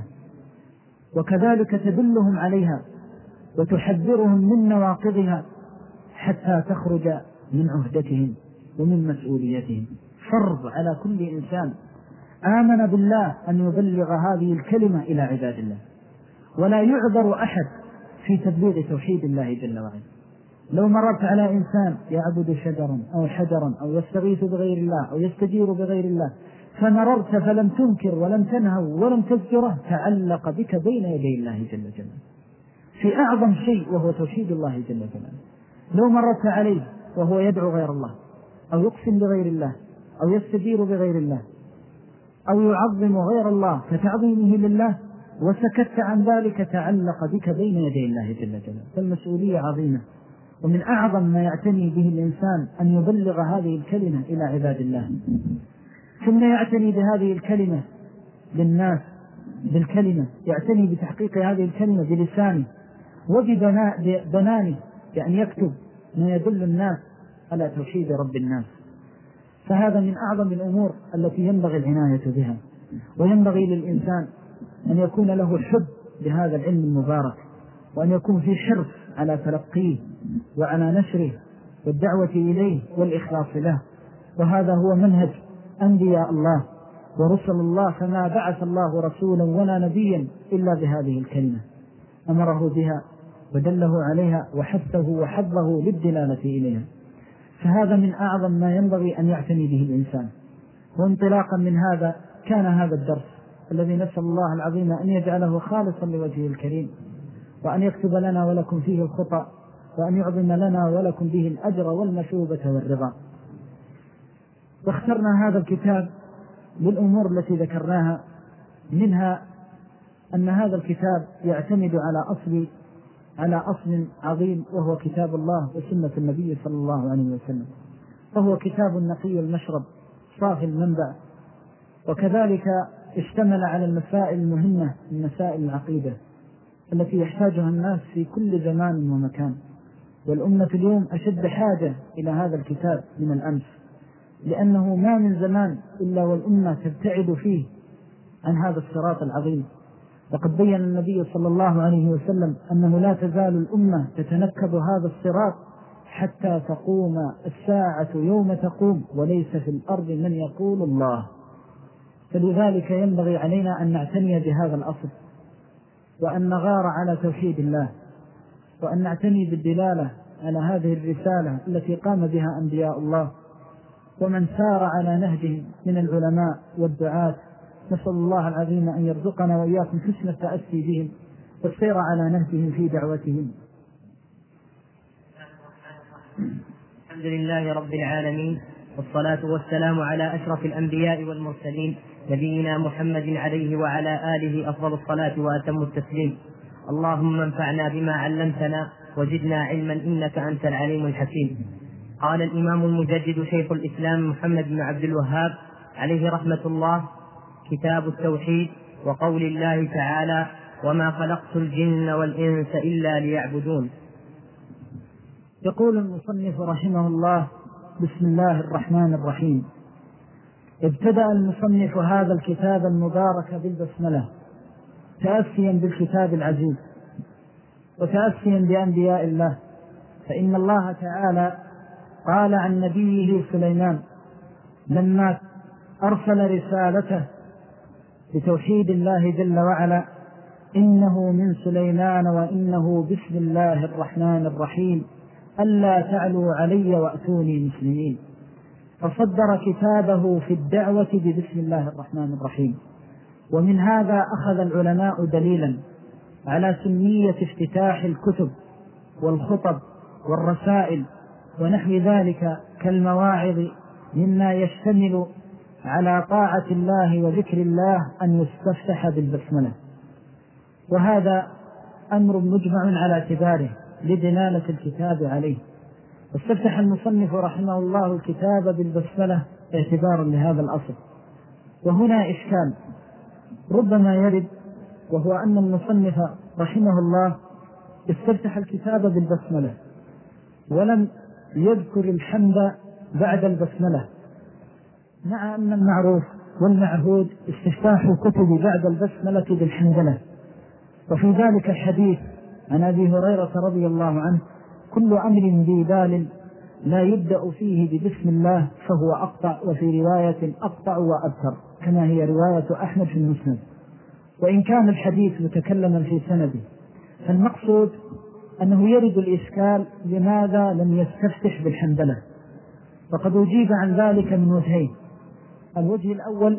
وكذلك تدلهم عليها وتحذرهم من نواقضها حتى تخرج من عهدتهم ومن مسؤوليتهم. فرض على كل إنسان آمن بالله أن يبلغ هذه الكلمة إلى عباد الله، ولا يعذر أحد في تبليغ توحيد الله جل وعلا. لو مررت على إنسان يعبد شجرا أو حجرا أو يستغيث بغير الله أو يستجير بغير الله، فمررت فلم تنكر ولم تنهو ولم تذكره، تعلق بك بين يدي الله جل جلاله في أعظم شيء، وهو توحيد الله جل جلاله. لو مررت عليه وهو يدعو غير الله أو يقسم بغير الله أو يستجير بغير الله أو يعظم غير الله كتعظيمه لله، وسكت عن ذلك، تعلق بك بين يدي الله جل جلاله. فالمسؤولية عظيمة، ومن أعظم ما يعتني به الإنسان أن يبلغ هذه الكلمة إلى عباد الله، ثم يعتني بهذه الكلمة للناس بالكلمة، يعتني بتحقيق هذه الكلمة بلسانه وببنانه، بأن يكتب ما يدل الناس على توحيد رب الناس. فهذا من أعظم الأمور التي ينبغي العناية بها، وينبغي للإنسان أن يكون له حب بهذا العلم المبارك، وأن يكون في حرص على تلقيه وعلى نشره والدعوة إليه والإخلاص له. وهذا هو منهج أنبياء الله ورسل الله، فما بعث الله رسولا ولا نبيا إلا بهذه الكلمة، أمره بها ودله عليها وحثه وحضه للدلالة إليها. فهذا من أعظم ما ينبغي أن يعتني به الإنسان. وانطلاقا من هذا كان هذا الدرس الذي نسأل الله العظيم أن يجعله خالصا لوجهه الكريم، وأن يكتب لنا ولكم فيه الخطأ، وأن يعظم لنا ولكم به الأجر والمثوبة والرضا. واخترنا هذا الكتاب بالأمور التي ذكرناها، منها أن هذا الكتاب يعتمد على أصل عظيم، وهو كتاب الله وسنة النبي صلى الله عليه وسلم، وهو كتاب نقي المشرب صافي المنبع، وكذلك اشتمل على المسائل المهمة من مسائل العقيدة التي يحتاجها الناس في كل زمان ومكان. والأمة اليوم أشد حاجة إلى هذا الكتاب من الأمس، لأنه ما من زمان إلا والأمة تبتعد فيه عن هذا الصراط العظيم. وقد بين النبي صلى الله عليه وسلم أنه لا تزال الأمة تتنكب هذا الصراط حتى تقوم الساعة يوم تقوم، وليس في الأرض من يقول الله. فلذلك ينبغي علينا أن نعتني بهذا الأصل، وأن نغار على توحيد الله، وأن نعتني بالدلالة على هذه الرسالة التي قام بها أنبياء الله ومن سار على نهجهم من العلماء والدعاة. نسأل الله العظيم أن يرزقنا وإياكم حسن التأسي بهم، والسير على نهجهم في دعوتهم. الحمد لله رب العالمين، والصلاة والسلام على أشرف الأنبياء والمرسلين، نبينا محمد عليه وعلى آله أفضل الصلاة وأتم التسليم. اللهم انفعنا بما علمتنا وزدنا علما إنك أنت العليم الحكيم. قال الإمام المجدد شيخ الإسلام محمد بن عبد الوهاب عليه رحمة الله: كتاب التوحيد، وقول الله تعالى: وما خلقت الجن والإنس إلا ليعبدون. يقول المصنف رحمه الله: بسم الله الرحمن الرحيم. ابتدأ المصنف هذا الكتاب المبارك بالبسملة، تأسيا بالكتاب العزيز وتأسيا بأنبياء الله، فإن الله تعالى قال عن نبيه سليمان لما أرسل رسالته بتوحيد الله جل وعلا: إنه من سليمان وإنه بسم الله الرحمن الرحيم ألا تعلوا علي وأتوني مسلمين. فصدر كتابه في الدعوة ببسم الله الرحمن الرحيم. ومن هذا أخذ العلماء دليلا على سنية افتتاح الكتب والخطب والرسائل ونحو ذلك كالمواعظ مما يشتمل على طاعة الله وذكر الله أن يستفتح بالبسملة، وهذا أمر مجمع على اعتباره لدلالة الكتاب عليه. واستفتح المصنف رحمه الله الكتاب بالبسملة اعتبارا لهذا الأصل. وهنا إشكال ربما يرد، وهو أن المصنف رحمه الله استفتح الكتاب بالبسملة ولم يذكر الحمد بعد البسملة، مع أن المعروف والمعهود استفتاح الكتب بعد البسملة بالحمدلة. وفي ذلك الحديث عن أبي هريرة رضي الله عنه: كل أمر ذي بال لا يبدأ فيه ببسم الله فهو أقطع، وفي رواية أقطع وأبتر، كما هي رواية أحمد في المسند. وإن كان الحديث متكلما في سنده، فالمقصود أنه يرد الإشكال لماذا لم يستفتح بالحمدلة. وقد أجيب عن ذلك من وجهين: الوجه الأول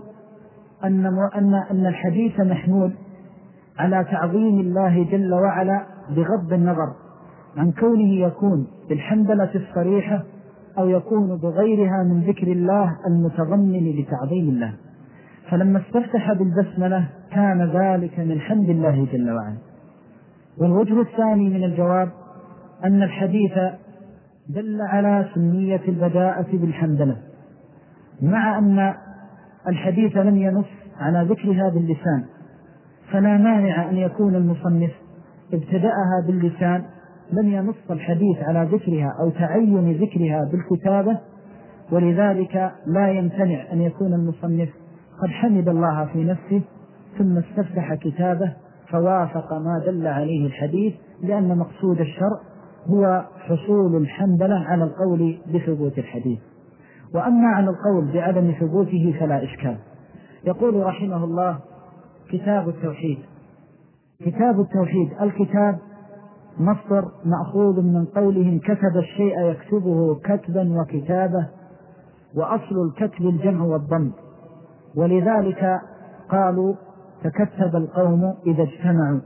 أن الحديث محمول على تعظيم الله جل وعلا بغض النظر عن كونه يكون بالحمدلة الصريحة أو يكون بغيرها من ذكر الله المتضمن لتعظيم الله. فلما استفتح بالبسملة كان ذلك من حمد الله جل وعلا. والوجه الثاني من الجواب أن الحديث دل على سنية البداءة بالحمدلة، مع أن الحديث لم ينص على ذكرها باللسان، فلا مانع أن يكون المصنف ابتدأها باللسان، لم ينص الحديث على ذكرها أو تعين ذكرها بالكتابة، ولذلك لا يمتنع أن يكون المصنف قد حمد الله في نفسه ثم استفتح كتابه فوافق ما دل عليه الحديث، لأن مقصود الشرع هو حصول الحمدلة على القول بثبوت الحديث. وأما على القول بعدم ثبوته فلا إشكال. يقول رحمه الله: كتاب التوحيد. كتاب التوحيد، الكتاب مصدر مأخوذ من قولهم كتب الشيء يكتبه كتبا وكتابة، وأصل الكتب الجمع والضم، ولذلك قالوا تكتب القوم إذا اجتمعوا.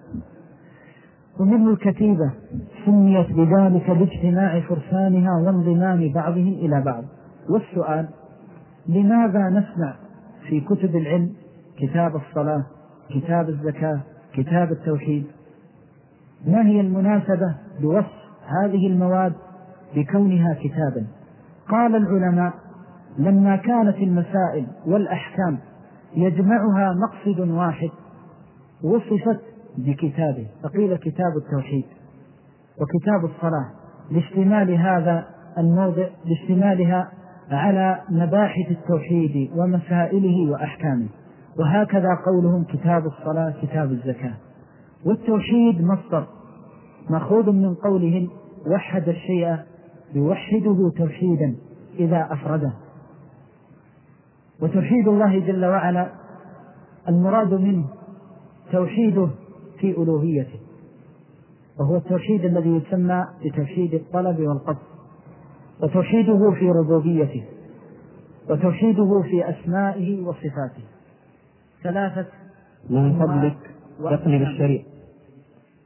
ومنه الكتيبة سميت بذلك لاجتماع فرسانها وانضمام بعضهم إلى بعض. والسؤال: لماذا نسمع في كتب العلم كتاب الصلاة، كتاب الزكاة، كتاب التوحيد؟ ما هي المناسبة بوصف هذه المواد بكونها كتابا؟ قال العلماء: لما كانت المسائل والأحكام يجمعها مقصد واحد وصفت بكتابه، فقيل كتاب التوحيد وكتاب الصلاة لاشتمال هذا الموضع، لاشتمالها على مباحث التوحيد ومسائله وأحكامه. وهكذا قولهم كتاب الصلاة، كتاب الزكاة. والتوحيد مصدر مأخوذ من قولهم وحد الشيء يوحده توحيدا إذا أفرده. وتوحيد الله جل وعلا المراد منه توحيده في ألوهيته، وهو التوحيد الذي يسمى بتوحيد الطلب والقصد، وتوحيده في ربوبيته، وتوحيده في أسمائه وصفاته. ثلاثة. من فضلك يقلب الشريع.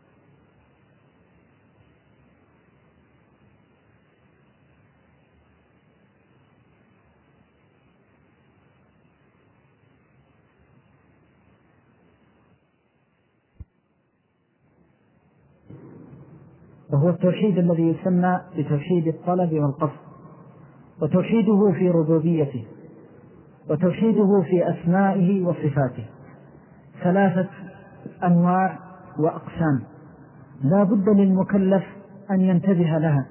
وهو التوحيد الذي يسمى بتوحيد الطلب والقصد، وتوحيده في ربوبيته، وتوحيده في أسمائه وصفاته. 3 أنواع وأقسام لا بد للمكلف أن ينتبه لها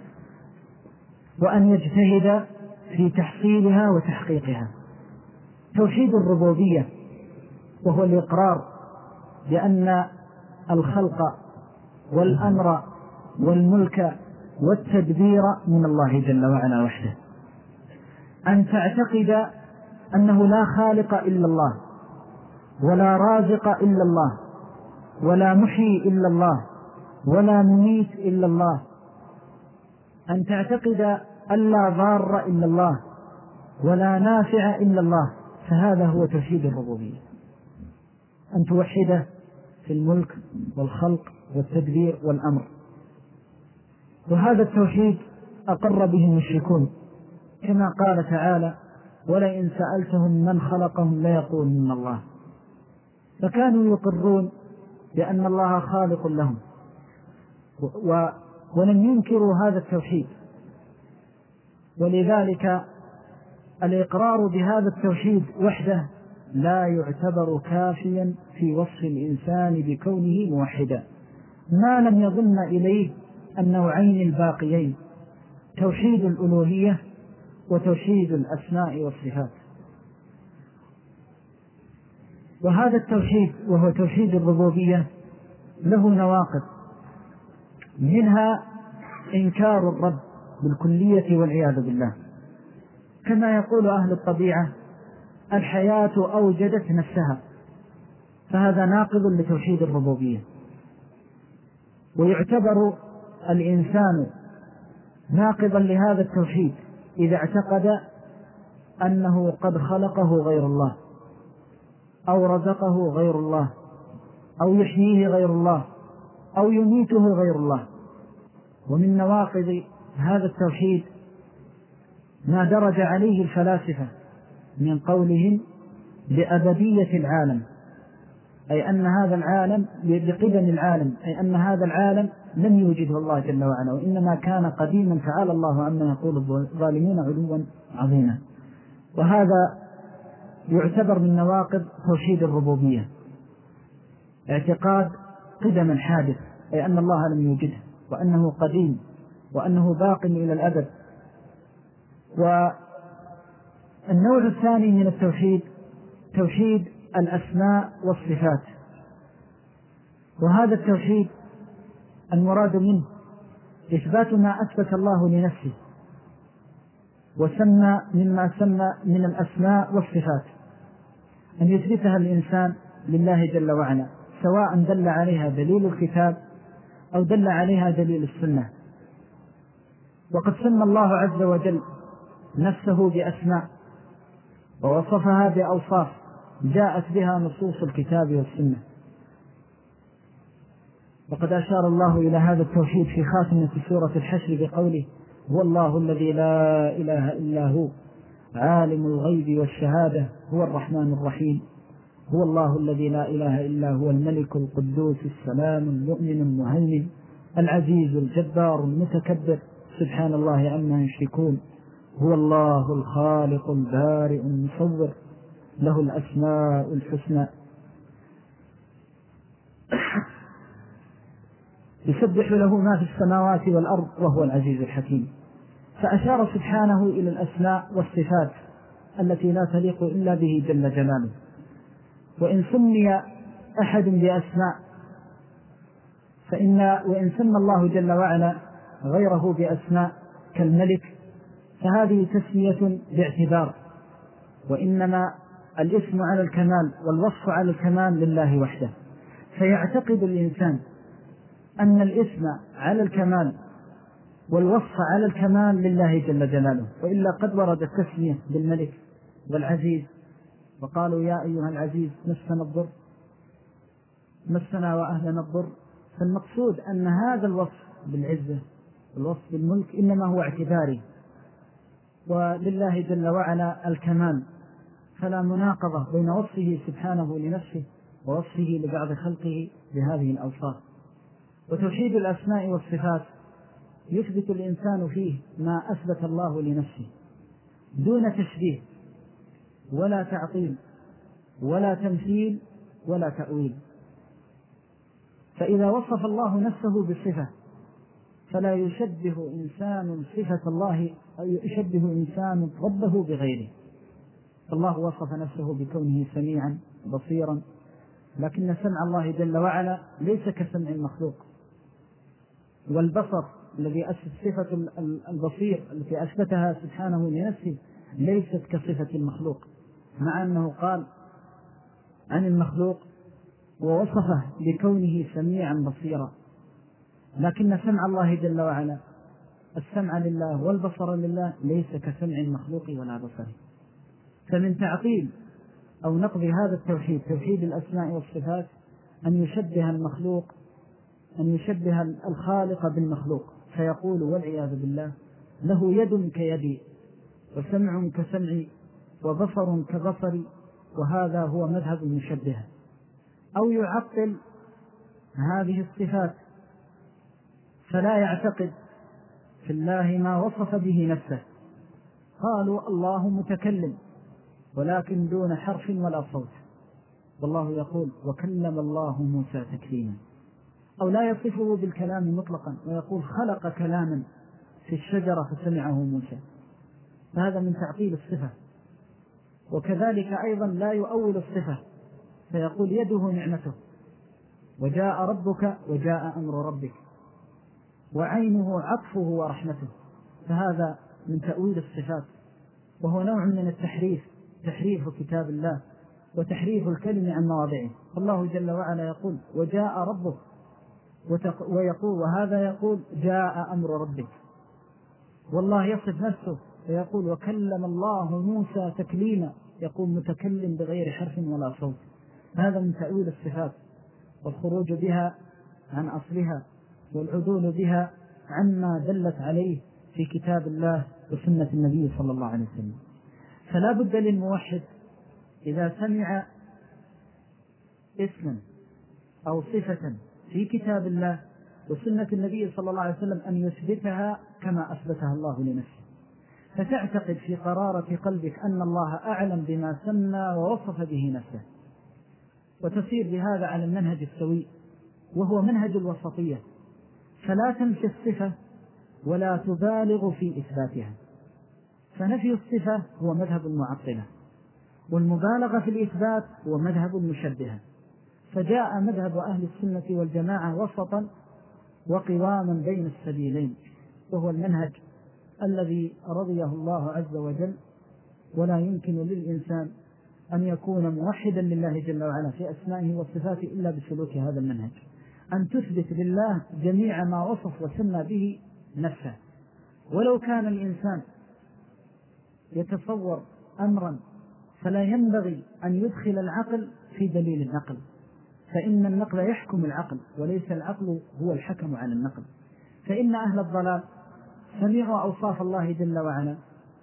وأن يجتهد في تحصيلها وتحقيقها. توحيد الربوبية وهو الإقرار بأن الخلق والأمر والملك والتدبير من الله جل وعلا وحده، أن تعتقد أنه لا خالق إلا الله، ولا رازق إلا الله، ولا محيي إلا الله، ولا مميت إلا الله، أن تعتقد أن لا ضار إلا الله ولا نافع إلا الله. فهذا هو توحيد الربوبية، أن توحده في الملك والخلق والتدبير والأمر. وهذا التوحيد أقر به المشركون، كما قال تعالى: ولئن سألتهم من خلقهم ليقولن الله. فكانوا يقرون بأن الله خالق لهم، ولم ينكروا هذا التوحيد. ولذلك الإقرار بهذا التوحيد وحده لا يعتبر كافيا في وصف الإنسان بكونه موحدا، ما لم يضم إليه النوعين الباقيين: توحيد الألوهية وتوحيد الأسماء والصفات. وهذا التوحيد وهو توحيد الربوبية له نواقض، منها إنكار الرب بالكلية والعياذ بالله، كما يقول أهل الطبيعة: الحياة أوجدت نفسها، فهذا ناقض لتوحيد الربوبية. ويعتبر الإنسان ناقضا لهذا التوحيد إذا اعتقد أنه قد خلقه غير الله، أو رزقه غير الله، أو يحييه غير الله، أو يميته غير الله. ومن نواقض هذا التوحيد ما درج عليه الفلاسفة من قولهم بأبدية العالم، أي أن هذا العالم بقدم العالم، أي أن هذا العالم لم يوجده الله جل وعلا، وإنما كان قديما، تعالى الله عما يقول الظالمون علوا عظيما. وهذا يعتبر من نواقض توحيد الربوبية، اعتقاد قدم الحادث، أي أن الله لم يوجده، وأنه قديم، وأنه باق إلى الأبد. والنوع الثاني من التوحيد توحيد الأسماء والصفات، وهذا التوحيد المراد منه إثبات ما أثبت الله لنفسه وسمى مما سمى من الأسماء والصفات، أن يثبتها الإنسان لله جل وعلا، سواء دل عليها دليل الكتاب أو دل عليها دليل السنة. وقد سمى الله عز وجل نفسه بأسماء ووصفها بأوصاف جاءت بها نصوص الكتاب والسنة. وقد أشار الله إلى هذا التوحيد في خاتمة سورة الحشر بقوله: هو الله الذي لا إله إلا هو عالم الغيب والشهادة هو الرحمن الرحيم هو الله الذي لا إله إلا هو الملك القدوس السلام المؤمن المهيمن العزيز الجبار المتكبر سبحان الله عما يشركون هو الله الخالق البارئ المصور له الأسماء الحسنى يسبح له ما في السماوات والأرض وهو العزيز الحكيم. فأشار سبحانه إلى الأسماء والصفات التي لا تليق إلا به جل جلاله. وإن سمي أحد بأسماء وإن سمى الله جل وعلا غيره بأسماء كالملك فهذه تسمية باعتبار، وإنما الاسم على الكمال والوصف على الكمال لله وحده. فيعتقد الإنسان أن الاسم على الكمال والوصف على الكمال لله جل جلاله، وإلا قد ورد التسمية بالملك والعزيز، وقالوا يا أيها العزيز مسنا الضر مسنا وأهلنا الضر. فالمقصود أن هذا الوصف بالعزة والوصف بالملك إنما هو اعتباري، ولله جل وعلا الكمال، فلا مناقضة بين وصفه سبحانه لنفسه ووصفه لبعض خلقه بهذه الأوصاف. وتوحيد الأسماء والصفات يثبت الإنسان فيه ما أثبت الله لنفسه دون تشبيه ولا تعطيل ولا تمثيل ولا تأويل. فإذا وصف الله نفسه بصفة فلا يشبه إنسان صفة الله أو يشبه إنسان ربه بغيره. الله وصف نفسه بكونه سميعا بصيرا، لكن سمع الله جل وعلا ليس كسمع المخلوق، والبصر الذي أسس صفة البصير التي أثبتها سبحانه لنفسه ليست كصفة المخلوق، مع أنه قال عن المخلوق ووصفه بكونه سميعا بصيرا، لكن سمع الله جل وعلا السمع لله والبصر لله ليس كسمع المخلوق ولا بصره. فمن تعطيل أو نقض هذا التوحيد، توحيد الأسماء والصفات، أن يشبه المخلوق، أن يشبه الخالق بالمخلوق، فيقول والعياذ بالله له يد كيدي وسمع كسمعي وبصر كبصري، وهذا هو مذهب المشبهة. أو يعطل هذه الصفات فلا يعتقد في الله ما وصف به نفسه. قالوا الله متكلم ولكن دون حرف ولا صوت، والله يقول وكلم الله موسى تكليما. أو لا يصفه بالكلام مطلقا ويقول خلق كلاما في الشجرة فسمعه موسى، فهذا من تعطيل الصفة. وكذلك أيضا لا يؤول الصفة فيقول يده نعمته وجاء ربك وجاء أمر ربك وعينه عطفه ورحمته، فهذا من تأويل الصفات، وهو نوع من التحريف، تحريف كتاب الله وتحريف الكلم عن مواضعه. الله جل وعلا يقول وجاء ربك، ويقول وهذا يقول جاء أمر ربك، والله يصف نفسه ويقول وكلم الله موسى تكليما، يقول متكلم بغير حرف ولا صوت. هذا من تأويل الصفات والخروج بها عن أصلها والعدول بها عما دلت عليه في كتاب الله وسنة النبي صلى الله عليه وسلم. فلا بد للموحد إذا سمع اسما أو صفة في كتاب الله وسنة النبي صلى الله عليه وسلم أن يثبتها كما أثبتها الله لنفسه، فتعتقد في قرارة قلبك أن الله أعلم بما سمى ووصف به نفسه، وتصير بهذا على المنهج السوي وهو منهج الوسطية، فلا تنفي الصفة ولا تبالغ في إثباتها. فنفي الصفة هو مذهب المعطلة، والمبالغة في الإثبات هو مذهب المشبهة. فجاء مذهب أهل السنة والجماعة وسطا وقواما بين السبيلين، وهو المنهج الذي رضيه الله عز وجل. ولا يمكن للإنسان أن يكون موحدا لله جل وعلا في أسمائه وصفاته إلا بسلوك هذا المنهج، أن تثبت لله جميع ما وصف وسمى به نفسه. ولو كان الإنسان يتصور أمرا فلا ينبغي أن يدخل العقل في دليل النقل، فإن النقل يحكم العقل وليس العقل هو الحكم على النقل. فإن أهل الضلال سمعوا أوصاف الله جل وعلا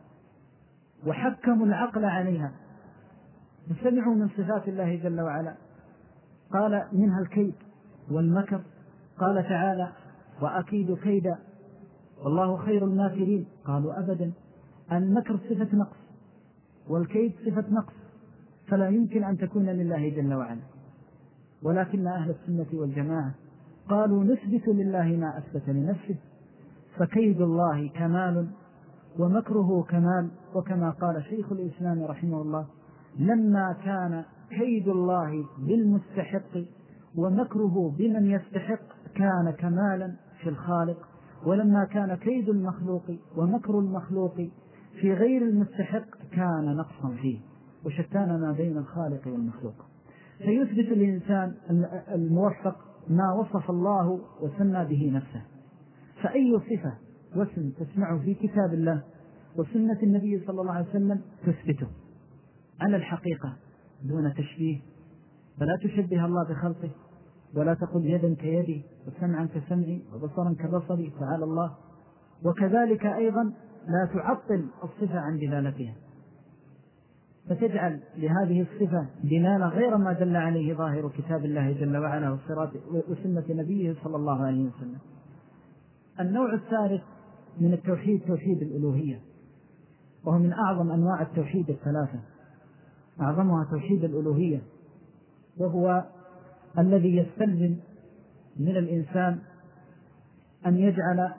وحكموا العقل عليها، وسمعوا من صفات الله جل وعلا قال منها الكيد والمكر، قال تعالى وأكيد كيدا والله خير الماكرين، قالوا أبدا، المكر صفة نقص والكيد صفة نقص، فلا يمكن أن تكون لله جل وعلا. ولكن أهل السنة والجماعة قالوا نثبت لله ما أثبت لنفسه، فكيد الله كمال ومكره كمال. وكما قال شيخ الإسلام رحمه الله لما كان كيد الله بالمستحق ومكره بمن يستحق كان كمالا في الخالق، ولما كان كيد المخلوق ومكر المخلوق في غير المستحق كان نقصا فيه، وشتان ما بين الخالق والمخلوق. فيثبت الإنسان الموفق ما وصف الله وسمى به نفسه. فأي صفة واسم تسمعه في كتاب الله وسنة النبي صلى الله عليه وسلم تثبته على الحقيقة دون تشبيه، فلا تشبه الله بخلقه، ولا تقل يدا كيدي وسمعا كسمعي وبصرا كبصري تعالى الله. وكذلك أيضا لا تعطل الصفة عن دلالتها، فتجعل لهذه الصفة دلالة غير ما دل عليه ظاهر كتاب الله جل وعلا وسنة نبيه صلى الله عليه وسلم. النوع الثالث من التوحيد توحيد الألوهية، وهو من أعظم أنواع التوحيد الثلاثة، أعظمها توحيد الألوهية، وهو الذي يستلزم من الإنسان أن يجعل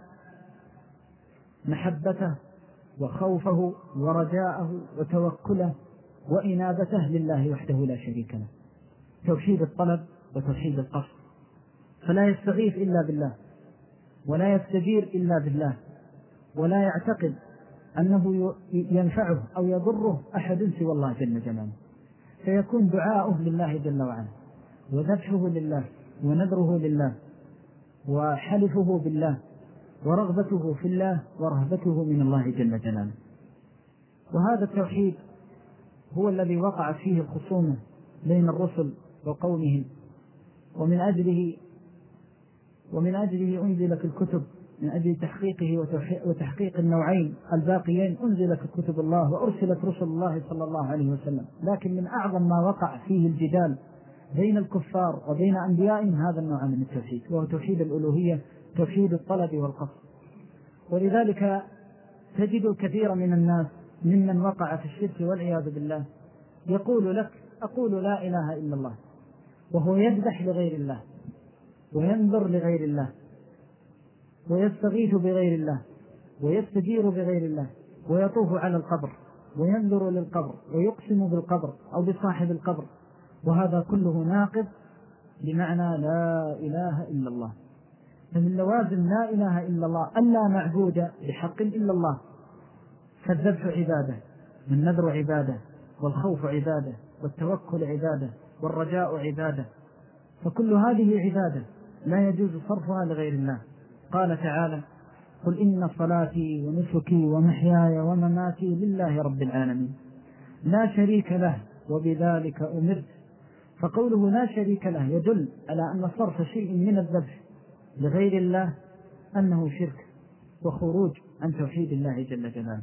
محبته وخوفه ورجاءه وتوكله وإنابته لله وحده لا شريك له، توحيد الطلب وتوحيد القصد، فلا يستغيث إلا بالله ولا يستجير إلا بالله، ولا يعتقد أنه ينفعه أو يضره أحد سوى الله جل جلاله، فيكون دعاؤه لله جل وعلا وذبحه لله ونذره لله وحلفه بالله ورغبته في الله ورهبته من الله جل جلاله. وهذا التوحيد هو الذي وقعت فيه الخصومة بين الرسل وقومهم، ومن أجله أنزلت الكتب، من أجل تحقيقه وتحقيق النوعين الباقيين أنزلت كتب الله وأرسلت رسل الله صلى الله عليه وسلم. لكن من أعظم ما وقع فيه الجدال بين الكفار وبين أنبيائهم هذا النوع من التوحيد، وهو توحيد الألوهية، توحيد الطلب والقصد. ولذلك تجد الكثير من الناس ممن وقع في الشرك والعياذ بالله يقول لك أقول لا إله إلا الله، وهو يذبح لغير الله وينذر لغير الله ويستغيث بغير الله ويستجير بغير الله ويطوف على القبر وينذر للقبر ويقسم بالقبر أو بصاحب القبر، وهذا كله ناقض بمعنى لا إله إلا الله. فمن لوازم لا إله إلا الله أن لا معبود بحق إلا الله، فالذبح عبادة والنذر عبادة والخوف عبادة والتوكل عبادة والرجاء عبادة، فكل هذه عبادة لا يجوز صرفها لغير الله. قال تعالى قل إن صلاتي ونسكي ومحياي ومماتي لله رب العالمين لا شريك له وبذلك أمرت. فقوله لا شريك له يدل على أن صرف شيء من الذبح لغير الله أنه شرك وخروج عن توحيد الله جل جلاله.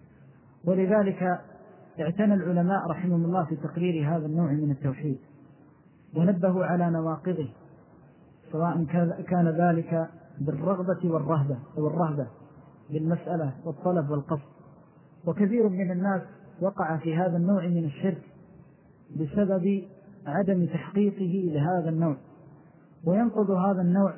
ولذلك اعتنى العلماء رحمهم الله في تقرير هذا النوع من التوحيد ونبهوا على نواقضه، سواء كان ذلك بالرغبة والرهبة أو الرهبة بالمسألة والطلب والقصد. وكثير من الناس وقع في هذا النوع من الشرك بسبب عدم تحقيقه لهذا النوع. وينقض هذا النوع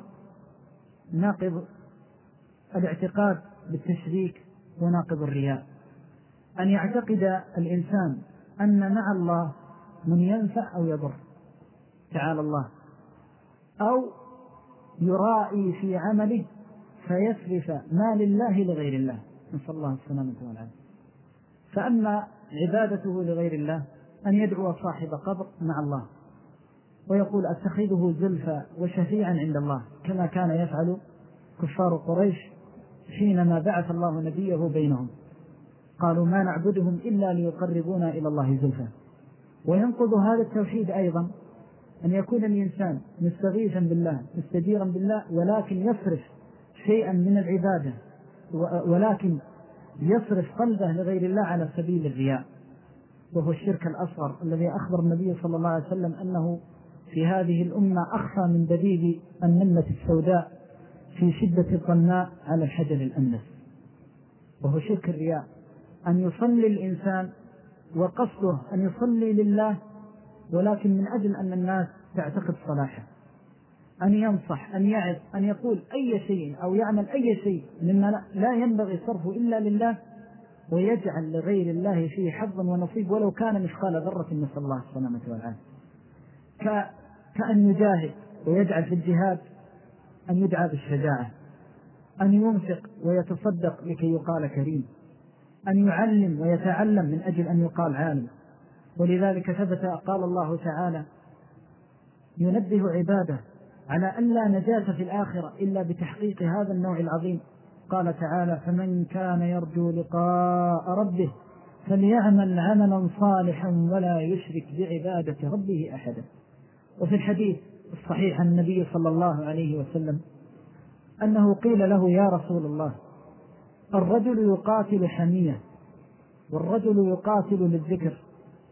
ناقض الاعتقاد بالتشريك وناقض الرياء، أن يعتقد الإنسان أن مع الله من ينفع أو يضر تعالى الله، أو يرائي في عمله فيصرف ما لله لغير الله، نسأل الله السلامة والعافية. فأما عبادته لغير الله أن يدعو صاحب قبر مع الله ويقول أتخذه زلفا وشفيعا عند الله، كما كان يفعل كفار قريش حينما بعث الله نبيه بينهم، قالوا ما نعبدهم إلا ليقربونا إلى الله زلفا. وينقض هذا التوحيد أيضا أن يكون الإنسان مستغيثا بالله مستجيرا بالله ولكن يصرف شيئا من العبادة ولكن يصرف قلبه لغير الله على سبيل الرياء، وهو الشرك الأصغر الذي أخبر النبي صلى الله عليه وسلم أنه في هذه الأمة أخفى من دبيب النملة السوداء في شدة الظناء على الحجر الأملس، وهو شرك الرياء. أن يصلي الإنسان وقصده أن يصلي لله ولكن من أجل أن الناس تعتقد صلاحه، أن ينصح أن يعظ أن يقول أي شيء أو يعمل أي شيء مما لا ينبغي صرفه إلا لله، ويجعل لغير الله فيه حظا ونصيب ولو كان مثقال ذرة، نسأل الله السلامة والعافية. كأن يجاهد ويجعل في الجهاد أن يدعى بالشجاعة، أن ينفق ويتصدق لكي يقال كريم، أن يعلم ويتعلم من أجل أن يقال عالم. ولذلك ثبت قال الله تعالى ينبه عباده على أن لا نجاة في الآخرة إلا بتحقيق هذا النوع العظيم. قال تعالى فمن كان يرجو لقاء ربه فليعمل عملا صالحا ولا يشرك بعبادة ربه أحدا. وفي الحديث الصحيح عن النبي صلى الله عليه وسلم أنه قيل له يا رسول الله الرجل يقاتل حمية والرجل يقاتل للذكر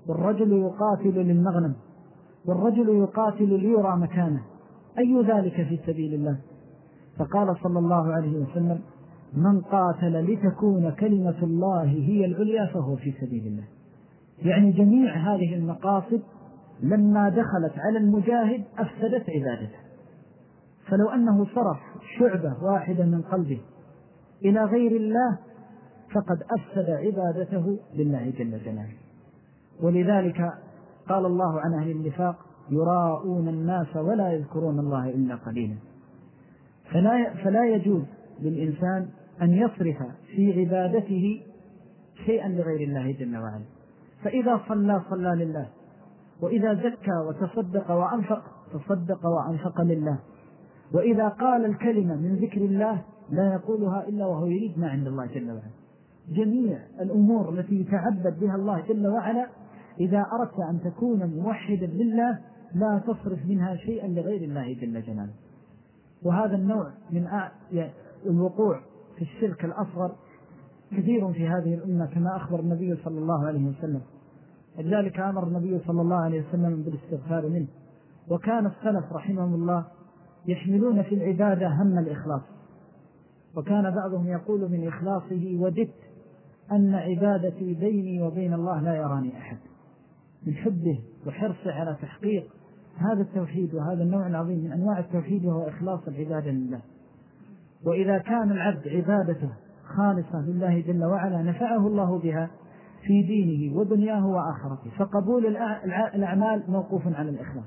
والرجل يقاتل للمغنم، والرجل يقاتل ليرى مكانه، أي ذلك في سبيل الله؟ فقال صلى الله عليه وسلم: من قاتل لتكون كلمة الله هي العليا فهو في سبيل الله. يعني جميع هذه المقاصد لما دخلت على المجاهد أفسدت عبادته. فلو أنه صرف شعبة واحدة من قلبه إلى غير الله فقد أفسد عبادته لله جل جلاله. ولذلك قال الله عن أهل النفاق: يراءون الناس ولا يذكرون الله إلا قليلا. فلا يجوز للإنسان أن يصرف في عبادته شيئا لغير الله جل وعلا. فإذا صلى لله، وإذا زكى وتصدق وأنفق تصدق وأنفق لله، وإذا قال الكلمة من ذكر الله لا يقولها إلا وهو يريد ما عند الله جل وعلا. جميع الأمور التي يتعبد بها الله جل وعلا إذا أردت أن تكون موحدا لله لا تصرف منها شيئا لغير الله جل جلاله. وهذا النوع من الوقوع في الشرك الأصغر كثير في هذه الأمة كما أخبر النبي صلى الله عليه وسلم. لذلك أمر النبي صلى الله عليه وسلم بالاستغفار منه. وكان السلف رحمهم الله يحملون في العبادة هم الإخلاص، وكان بعضهم يقول من إخلاصه: وددت أن عبادتي بيني وبين الله لا يراني أحد، من حبه وحرصه على تحقيق هذا التوحيد وهذا النوع العظيم من أنواع التوحيد وهو إخلاص العبادة لله. وإذا كان العبد عبادته خالصة لله جل وعلا نفعه الله بها في دينه ودنياه وآخرته. فقبول الأعمال موقوف على الإخلاص،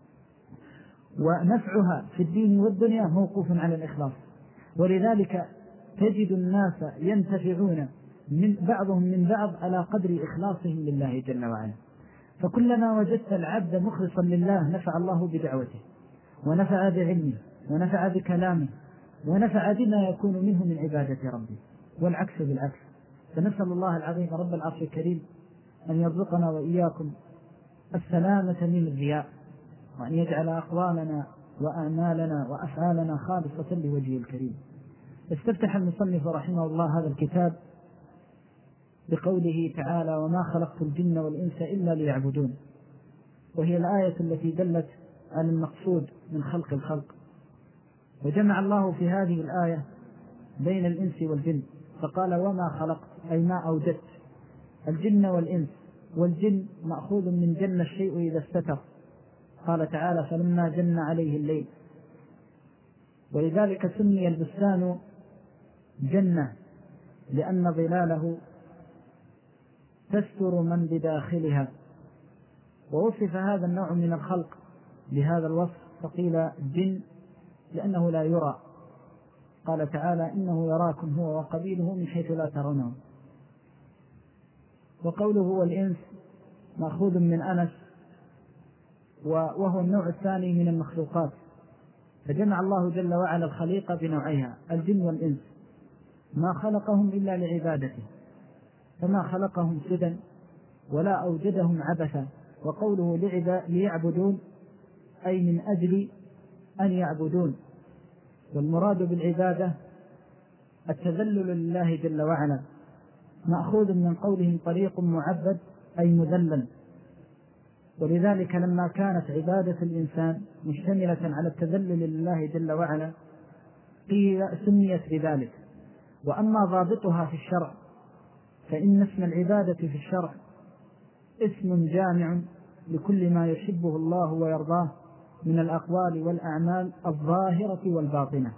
ونفعها في الدين والدنيا موقوف على الإخلاص. ولذلك تجد الناس ينتفعون من بعضهم من بعض على قدر إخلاصهم لله جل وعلا. فكلما وجدت العبد مخلصا لله نفع الله بدعوته، ونفع بعلمه، ونفع بكلامه، ونفع بما يكون منه من عبادة ربه، والعكس بالعكس. فنسأل الله العظيم رب العرش الكريم أن يرزقنا وإياكم السلامة من الرياء، وأن يجعل أقوالنا وأعمالنا وأفعالنا خالصة لوجهه الكريم. استفتح المصنف رحمه الله هذا الكتاب بقوله تعالى: وما خلقت الجن والإنس إلا ليعبدون، وهي الآية التي دلت على المقصود من خلق الخلق. وجمع الله في هذه الآية بين الإنس والجن، فقال: وما خلقت، أي ما أوجدت الجن والإنس. والجن مأخوذ من جن الشيء إذا استتر، قال تعالى: فلما جن عليه الليل. ولذلك سمي البستان جنة لأن ظلاله تستر من بداخلها. ووصف هذا النوع من الخلق بهذا الوصف فقيل جن لأنه لا يرى. قال تعالى: إنه يراكم هو وقبيله من حيث لا ترونه. وقوله والإنس مأخوذ من أنس، وهو النوع الثاني من المخلوقات. فجمع الله جل وعلا الخليقة بنوعيها الجن والإنس، ما خلقهم إلا لعبادته، فما خلقهم سدى ولا أوجدهم عبثا. وقوله ليعبدون أي من أجل أن يعبدون. والمراد بالعبادة التذلل لله جل وعلا، مأخوذ من قولهم طريق معبد أي مذلل. ولذلك لما كانت عبادة الإنسان مشتملة على التذلل لله جل وعلا سميت بذلك. وأما ضابطها في الشرع فإن اسم العبادة في الشرع اسم جامع لكل ما يحبه الله ويرضاه من الأقوال والأعمال الظاهرة والباطنة،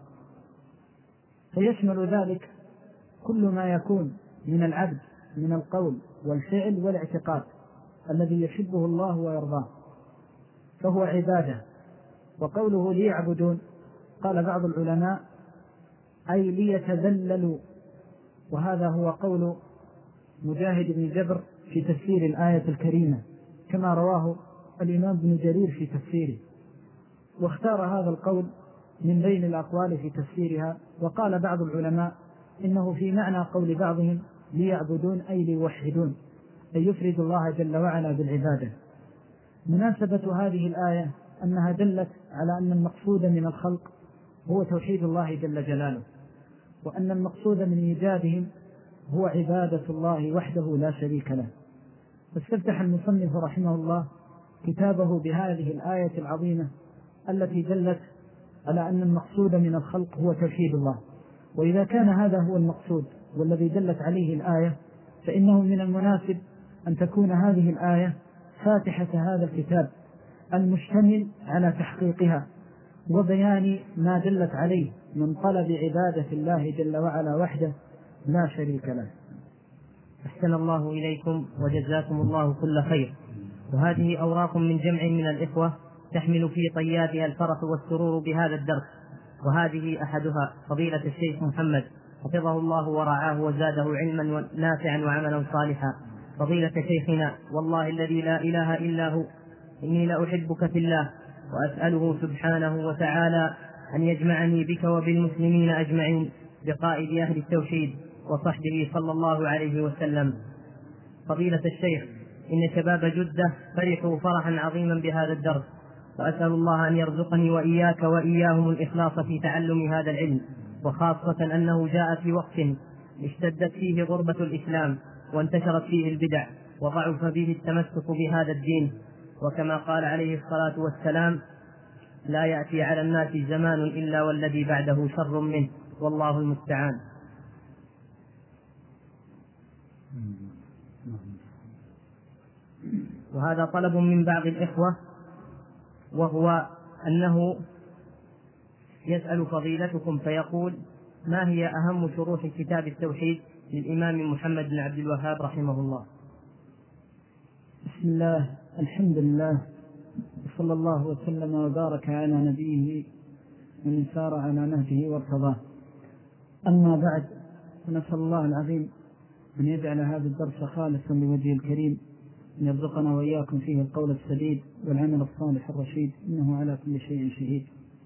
فيشمل ذلك كل ما يكون من العبد من القول والفعل والاعتقاد الذي يحبه الله ويرضاه، فهو عبادة. وقوله ليعبدون قال بعض العلماء أي ليتذللوا، وهذا هو قول مجاهد بن جبر في تفسير الآية الكريمة كما رواه الإمام ابن جرير في تفسيره، واختار هذا القول من بين الأقوال في تفسيرها. وقال بعض العلماء إنه في معنى قول بعضهم ليعبدون أي ليوحدون، أي يفرد الله جل وعلا بالعبادة. مناسبة هذه الآية أنها دلت على أن المقصود من الخلق هو توحيد الله جل جلاله، وأن المقصود من إيجادهم هو عبادة الله وحده لا شريك له. فاستفتح المصنف رحمه الله كتابه بهذه الآية العظيمة التي دلت على أن المقصود من الخلق هو توحيد الله. وإذا كان هذا هو المقصود والذي دلت عليه الآية، فإنه من المناسب أن تكون هذه الآية فاتحة هذا الكتاب المشتمل على تحقيقها وبيان ما دلت عليه من طلب عبادة الله جل وعلا وحده لا شريك له. أحسن الله إليكم وجزاكم الله كل خير. وهذه أوراق من جمع من الإخوة تحمل في طياتها الفرح والسرور بهذا الدرس، وهذه أحدها فضيلة الشيخ محمد حفظه الله ورعاه وزاده علما نافعا وعملا صالحا. فضيلة شيخنا، والله الذي لا إله إلا هو إني لأحبك في الله، وأسأله سبحانه وتعالى أن يجمعني بك وبالمسلمين أجمعين بقائد أهل التوحيد وصحبه صلى الله عليه وسلم. فضيلة الشيخ، إن شباب جدة فرحوا فرحا عظيما بهذا الدرس، وأسأل الله أن يرزقني وإياك وإياهم الإخلاص في تعلم هذا العلم، وخاصة أنه جاء في وقت اشتدت فيه غربة الإسلام وانتشرت فيه البدع وضعف فيه التمسك بهذا الدين. وكما قال عليه الصلاة والسلام: لا يأتي على الناس زمان إلا والذي بعده شر منه، والله المستعان. وهذا طلب من بعض الإخوة، وهو أنه يسأل فضيلتكم فيقول: ما هي أهم شروح كتاب التوحيد للإمام محمد بن عبد الوهاب رحمه الله؟ بسم الله، الحمد لله، وصلى الله وسلم وبارك على نبيه ومن سار على نهجه وارتضاه. أما بعد، فنسأل الله العظيم أن يجعل هذا الدرس خالصا لوجهه الكريم، أن يرزقنا وإياكم فيه القول السديد والعمل الصالح الرشيد، إنه على كل شيء شهيد.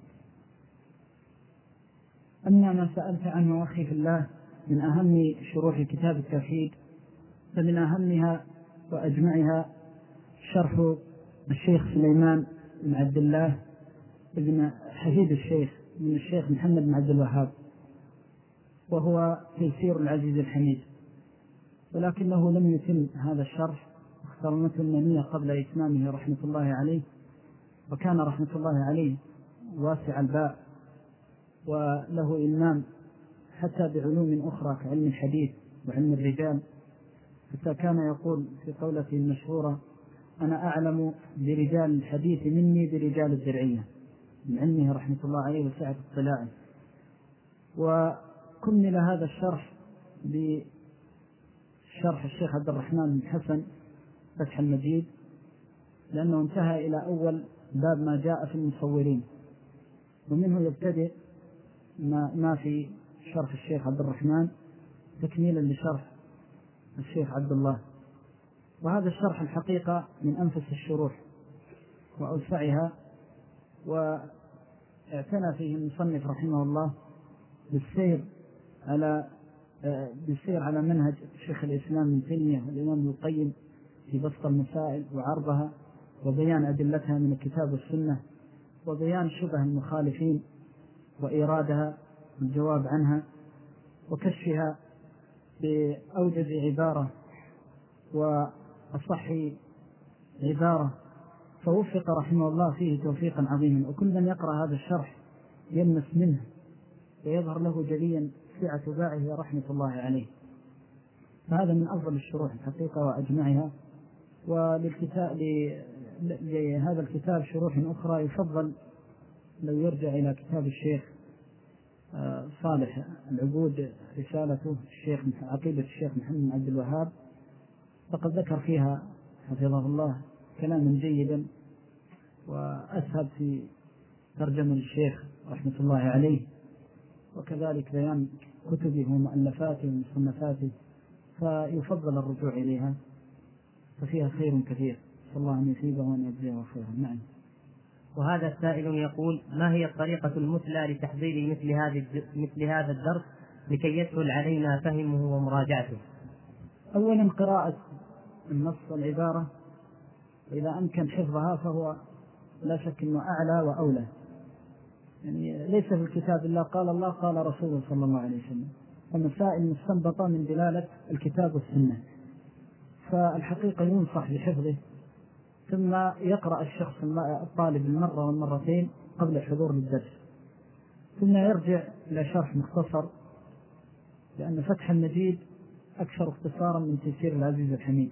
أما ما سألت عنه أخي في الله من أهم شروح كتاب التوحيد، فمن أهمها وأجمعها شرح الشيخ سليمان بن عبد الله ابن حفيد الشيخ من الشيخ محمد بن عبد الوهاب، وهو تيسير العزيز الحميد، ولكنه لم يتم هذا الشرح، اخترمته النمية قبل إتمامه رحمة الله عليه. وكان رحمة الله عليه واسع الباء وله إلمام حتى بعلوم أخرى كعلم الحديث وعلم الرجال، حتى كان يقول في قولته المشهورة: أنا أعلم برجال الحديث مني برجال الدرعية، من علمه رحمة الله عليه وسعة اطلاعه. وكمل هذا الشرح بشرح الشيخ عبد الرحمن بن حسن فتح المجيد، لأنه انتهى إلى أول باب ما جاء في المصورين، ومنه يبتدئ ما في شرح الشيخ عبد الرحمن تكميلا لشرح الشيخ عبد الله. وهذا الشرح الحقيقة من أنفس الشروح وأوسعها، واعتنى فيه المصنف رحمه الله بالسير على منهج شيخ الإسلام ابن تيمية والإمام ابن القيم في بسط المسائل وعرضها وبيان أدلتها من الكتاب والسنة، وبيان شبه المخالفين وإيرادها والجواب عنها، وكشفها بأوجز عبارة وأصح عبارة، فوفق رحمه الله فيه توفيقا عظيما. وكل من يقرأ هذا الشرح يلمس منه ويظهر له جليا سعة باعه رحمة الله عليه. فهذا من أفضل الشروح الحقيقة وأجمعها. لهذا الكتاب شروح أخرى يفضل لو يرجع إلى كتاب الشيخ صالح العبود، رسالته الشيخ عقيدة الشيخ محمد بن عبد الوهاب، فقد ذكر فيها حفظه الله كلاما جيدا، وأسهب في ترجمة الشيخ رحمة الله عليه، وكذلك بيان كتبه ومؤلفاته ومصنفاته، فيفضل الرجوع إليها، ففيها خير كثير، صلى الله أن يثيبه وأن يجزيه خيرا. نعم. وهذا السائل يقول: ما هي الطريقة المثلى لتحضير مثل هذا الدرس لكي يسهل علينا فهمه ومراجعته؟ أولا قراءة النص والعبارة، وإذا أمكن حفظها فهو لا شك أنه أعلى وأولى. يعني ليس في الكتاب إلا قال الله قال رسوله صلى الله عليه وسلم، ومسائل مستنبطة من دلالة الكتاب والسنة، فالحقيقة ينصح بحفظه، ثم يقرأ الشخص الطالب المرة والمرتين قبل الحضور للدرس، ثم يرجع إلى شرح مختصر، لأن فتح المجيد أكثر اختصارا من تيسير العزيز الحميد.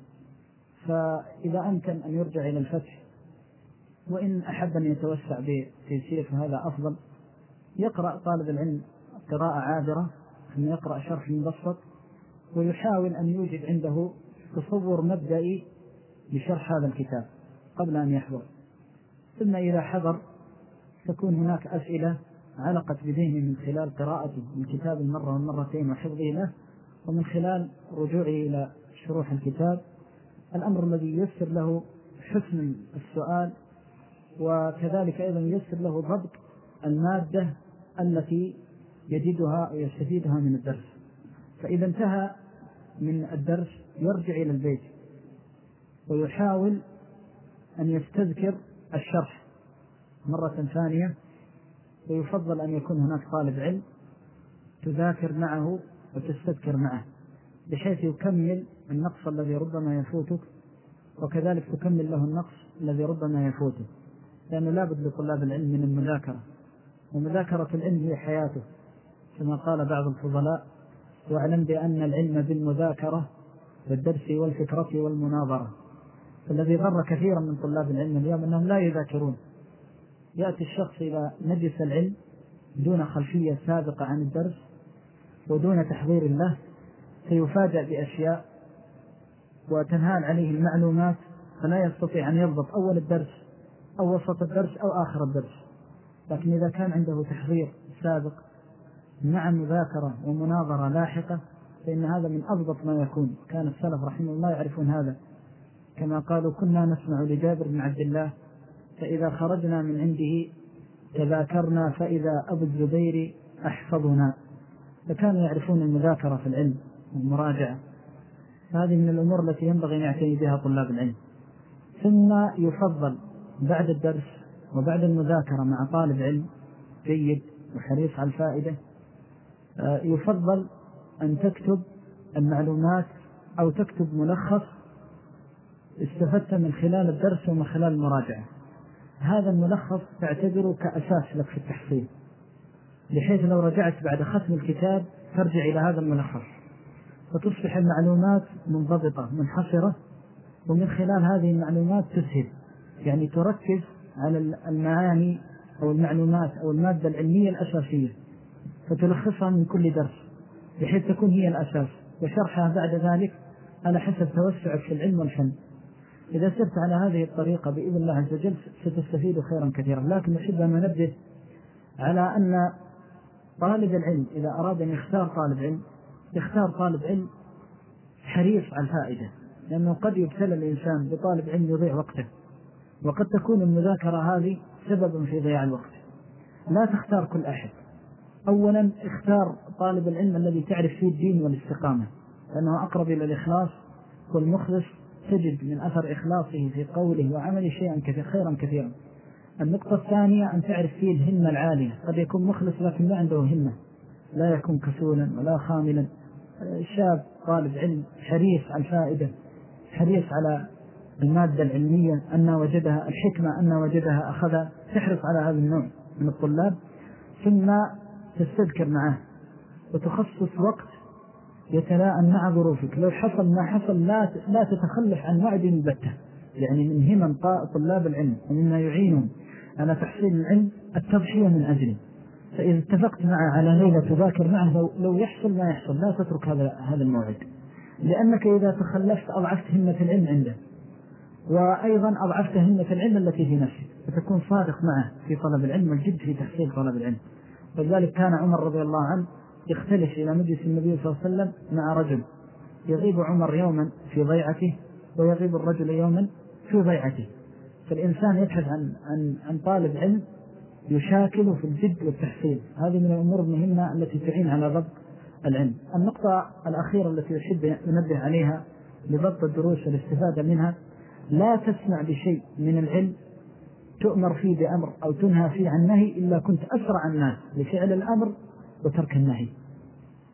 فإذا أمكن أن يرجع إلى الفتح، وإن أحب أن يتوسع بتيسير فهذا أفضل. يقرأ طالب العلم قراءة عابرة، ثم يقرأ شرح مبسط، ويحاول أن يوجد عنده تصور مبدئي لشرح هذا الكتاب قبل أن يحضر. ثم إذا حضر تكون هناك أسئلة علقت بذهنه من خلال قراءته من كتاب المرة والمرتين وحفظه له، ومن خلال رجوعه إلى شروح الكتاب، الأمر الذي ييسر له حسن السؤال، وكذلك أيضا ييسر له ضبط المادة التي يجدها ويستفيدها من الدرس. فإذا انتهى من الدرس يرجع إلى البيت ويحاول أن يستذكر الشرح مرة ثانية، ويفضل أن يكون هناك طالب علم تذاكر معه وتستذكر معه، بحيث يكمل النقص الذي ربما يفوتك، وكذلك تكمل له النقص الذي ربما يفوته، لأنه لا بد لطلاب العلم من المذاكرة، ومذاكرة العلم هي حياته، كما قال بعض الفضلاء: واعلم بأن العلم بالمذاكرة والدرس والفكرة والمناظرة. فالذي ضر كثيرا من طلاب العلم اليوم أنهم لا يذاكرون. يأتي الشخص إلى مجلس العلم دون خلفية سابقة عن الدرس ودون تحضير له، فيفاجأ بأشياء وتنهال عليه المعلومات، فلا يستطيع أن يضبط أول الدرس أو وسط الدرس أو آخر الدرس. لكن إذا كان عنده تحضير سابق مع مذاكرة ومناظرة لاحقة، فإن هذا من أضبط ما يكون. كان السلف رحمه الله يعرفون هذا، كما قالوا: كنا نسمع لجابر بن عبد الله فإذا خرجنا من عنده تذاكرنا فإذا أبو الزبير أحفظنا. فكانوا يعرفون المذاكرة في العلم والمراجعة. هذه من الأمور التي ينبغي أن يعتني بها طلاب العلم. ثم يفضل بعد الدرس وبعد المذاكرة مع طالب علم جيد وحريص على الفائدة، يفضل أن تكتب المعلومات أو تكتب ملخص استفدت من خلال الدرس ومن خلال المراجعة. هذا الملخص تعتبره كأساس لك في التحصيل، بحيث لو رجعت بعد ختم الكتاب ترجع إلى هذا الملخص، فتصبح المعلومات منضبطة منحصرة، ومن خلال هذه المعلومات تسهل، يعني تركز على المعاني أو المعلومات أو المادة العلمية الأساسية، فتلخصها من كل درس بحيث تكون هي الأساس، وشرحها بعد ذلك على حسب توسعك في العلم والفن. إذا سرت على هذه الطريقة بإذن الله عز وجل ستستفيد خيرا كثيرا. لكن نحب أن ننبه على أن طالب العلم إذا أراد أن يختار طالب علم، يختار طالب علم حريص على الفائدة، لأنه قد يبتلى الإنسان بطالب علم يضيع وقته، وقد تكون المذاكرة هذه سببا في ضياع الوقت. لا تختار كل أحد. أولا اختار طالب العلم الذي تعرف فيه الدين والاستقامة، لأنه أقرب إلى الإخلاص والمخلص، تجد من أثر إخلاصه في قوله وعمله شيئا خيرا كثيرا. النقطة الثانية أن تعرف فيه الهمة العالية. قد يكون مخلص لكن لا عنده همة، لا يكون كسولا ولا خاملا. شاب طالب علم حريص على الفائدة، حريص على المادة العلمية أن وجدها، الحكمة أن وجدها أخذها، تحرص على هذا النوع من الطلاب. ثم تستذكر معه وتخصص وقت يتلائم مع ظروفك. لو حصل ما حصل لا تتخلف عن وعد البتة. يعني من همم طلاب العلم ومما يعينهم على تحصيل العلم التضحية من أجله. فإذا اتفقت معه على ليلة تذاكر معه، لو يحصل ما يحصل لا تترك هذا الموعد، لأنك إذا تخلفت أضعفت همة العلم عنده، وأيضا أضعفت همة العلم التي في نفسك، فتكون صادق معه في طلب العلم والجد في تحصيل طلب العلم. ولذلك كان عمر رضي الله عنه يختلف إلى مجلس النبي صلى الله عليه وسلم مع رجل، يغيب عمر يوما في ضيعته ويغيب الرجل يوما في ضيعته. فالإنسان يبحث عن طالب علم يشاكله في الجد والتحصيل. هذه من الأمور المهمة التي تعين على ضبط العلم. النقطة الأخيرة التي يحب ننبه عليها لضبط الدروس والاستفادة منها: لا تسمع بشيء من العلم تؤمر فيه بأمر أو تنهى فيه عن نهي إلا كنت أسرع الناس لفعل الأمر وترك النهي.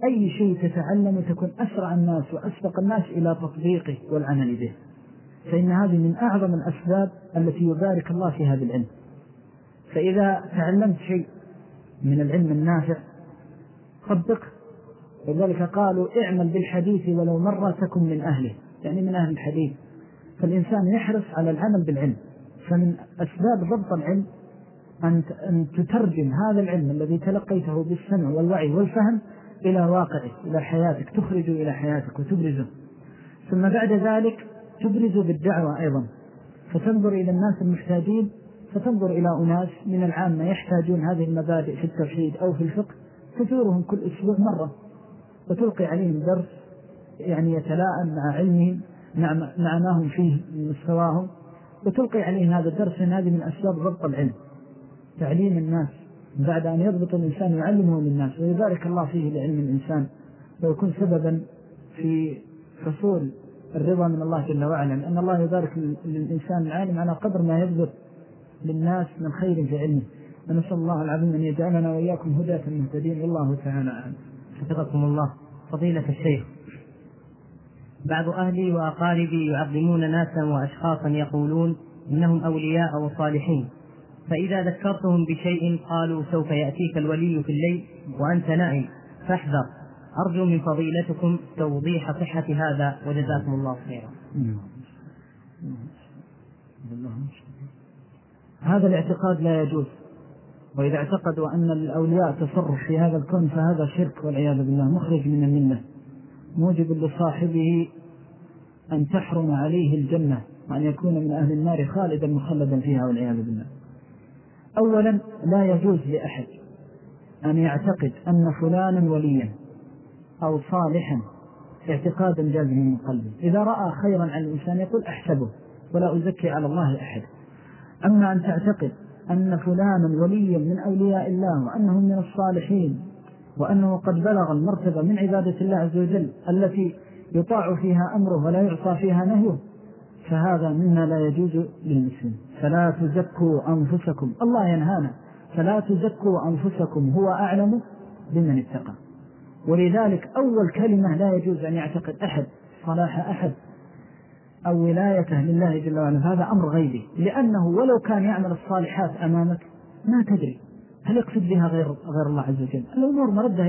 أي شيء تتعلم تكون أسرع الناس وأسبق الناس إلى تطبيقه والعمل به، فإن هذه من أعظم الأسباب التي يبارك الله في هذا العلم. فإذا تعلمت شيء من العلم النافع طبقه، لذلك قالوا اعمل بالحديث ولو مرة تكن من أهله، يعني من أهل الحديث. فالإنسان يحرص على العمل بالعلم. فمن أسباب ضبط العلم أن تترجم هذا العلم الذي تلقيته بالسمع والوعي والفهم إلى واقعه، إلى حياتك، تخرجه إلى حياتك وتبرزه. ثم بعد ذلك تبرزه بالدعوة أيضا، فتنظر إلى الناس المحتاجين، فتنظر إلى أناس من العامة يحتاجون هذه المبادئ في التوحيد أو في الفقه، تزورهم كل أسبوع مرة وتلقي عليهم درس يعني يتلائم مع علمهم مع ما هم فيه من مستواهم، وتلقي عليهم هذا الدرس. هذه من أسباب ضبط العلم، تعليم الناس. بعد أن يضبط الإنسان يعلمه للناس ويبارك الله فيه لعلم الإنسان، ويكون سببا في حصول الرضا من الله جل وعلا، لأن الله يبارك للإنسان العالم على قدر ما يبذل للناس من خير في علمه. ونسأل الله العظيم أن يجعلنا وإياكم هداة مهتدين. والله تعالى أعلم. حفظكم الله. فضيلة الشيخ، بعض أهلي وأقاربي يعظمون ناسا وأشخاصا يقولون إنهم أولياء وصالحين، فإذا ذكرتهم بشيء قالوا سوف يأتيك الولي في الليل وأنت نائم فاحذر. أرجو من فضيلتكم توضيح صحة هذا وجزاكم الله خيرا. هذا الاعتقاد لا يجوز، وإذا اعتقدوا أن الأولياء تصرف في هذا الكون فهذا شرك والعياذ بالله، مخرج من الملة، موجب لصاحبه أن تحرم عليه الجنة وأن يكون من أهل النار خالدا مخلدا فيها والعياذ بالله. أولا لا يجوز لأحد أن يعتقد أن فلانا وليا أو صالحا اعتقادا جازما من قلبه. إذا رأى خيرا على الإنسان يقول أحسبه ولا أزكي على الله أحد. أما أن تعتقد أن فلانا وليا من أولياء الله وأنه من الصالحين وأنه قد بلغ المرتبة من عبادة الله عز وجل التي يطاع فيها أمره ولا يعصى فيها نهيه، فهذا مما لا يجوز للمسلم. فلا تزكوا أنفسكم، الله ينهانا، فلا تزكوا أنفسكم هو أعلم بمن اتقى. ولذلك أول كلمة لا يجوز أن يعتقد أحد صلاح أحد أو ولايته لله جل وعلا، هذا أمر غيبي، لأنه ولو كان يعمل الصالحات أمامك ما تدري هل يقصد بها غير الله عز وجل. الأمور مردها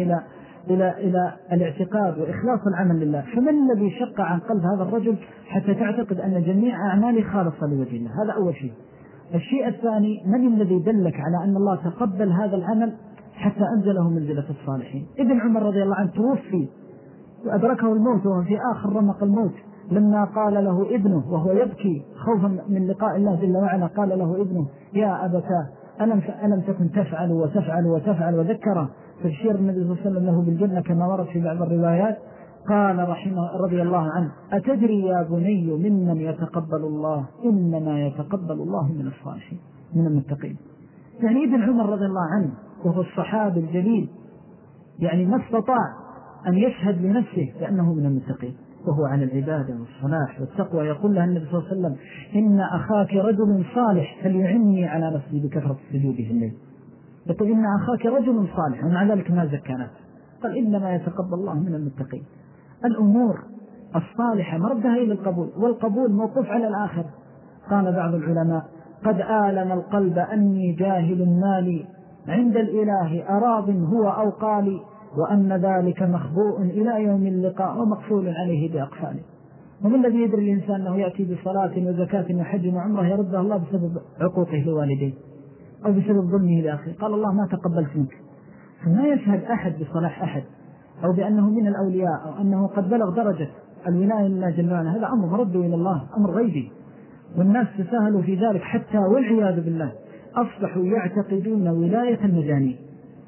إلى الاعتقاد وإخلاص العمل لله. فمن الذي شق عن قلب هذا الرجل حتى تعتقد أن جميع أعماله خالصة لوجه الله؟ هذا أول شيء. الشيء الثاني، من الذي دلك على أن الله تقبل هذا العمل حتى أنزله منزلة الصالحين؟ ابن عمر رضي الله عنه توفي وأدركه الموت وهو في آخر رمق الموت، لما قال له ابنه وهو يبكي خوفا من لقاء الله جل وعلا، قال له ابنه يا أبتاه ألم تكن تفعل وتفعل وتفعل، وذكره تبشير النبي صلى الله عليه وسلم له بالجنة كما ورد في بعض الروايات. قال رحمه رضي الله عنه أتدري يا بني ممن يتقبل الله؟ إنما يتقبل الله من الصالحين من المتقين. يعني ابن عمر رضي الله عنه وهو الصحابي الجليل يعني ما استطاع أن يشهد لنفسه بأنه من المتقين وهو عن العبادة والصلاح والتقوى. يقول له النبي صلى الله عليه وسلم إن أخاك رجل صالح فليعني على نفسي بكثرة السجود في الليل. يقول إن أخاك رجل صالح ومع ذلك ما زكى نفسه، قال إنما يتقبل الله من المتقين. الأمور الصالحة مردها إلى القبول، والقبول موقوف على الآخر. قال بعض العلماء قد آلم القلب أني جاهل مالي عند الإله أراض هو أو قالي، وأن ذلك مخبوء إلى يوم اللقاء ومقفول عليه بأقفاله. ومن الذي يدري الإنسان أنه يأتي بصلاة وزكاة وحج وعمره يردها الله بسبب عقوقه لوالديه أو بسبب ظلمه لأخيه؟ قال الله ما تقبلت منك. فما يشهد أحد بصلاح أحد أو بأنه من الأولياء أو أنه قد بلغ درجة الولاية لله جل وعلا، هذا أمر مرد إلى الله، أمر غيبي، والناس تساهلوا في ذلك حتى والعياذ بالله أصبحوا يعتقدون ولاية المجانين.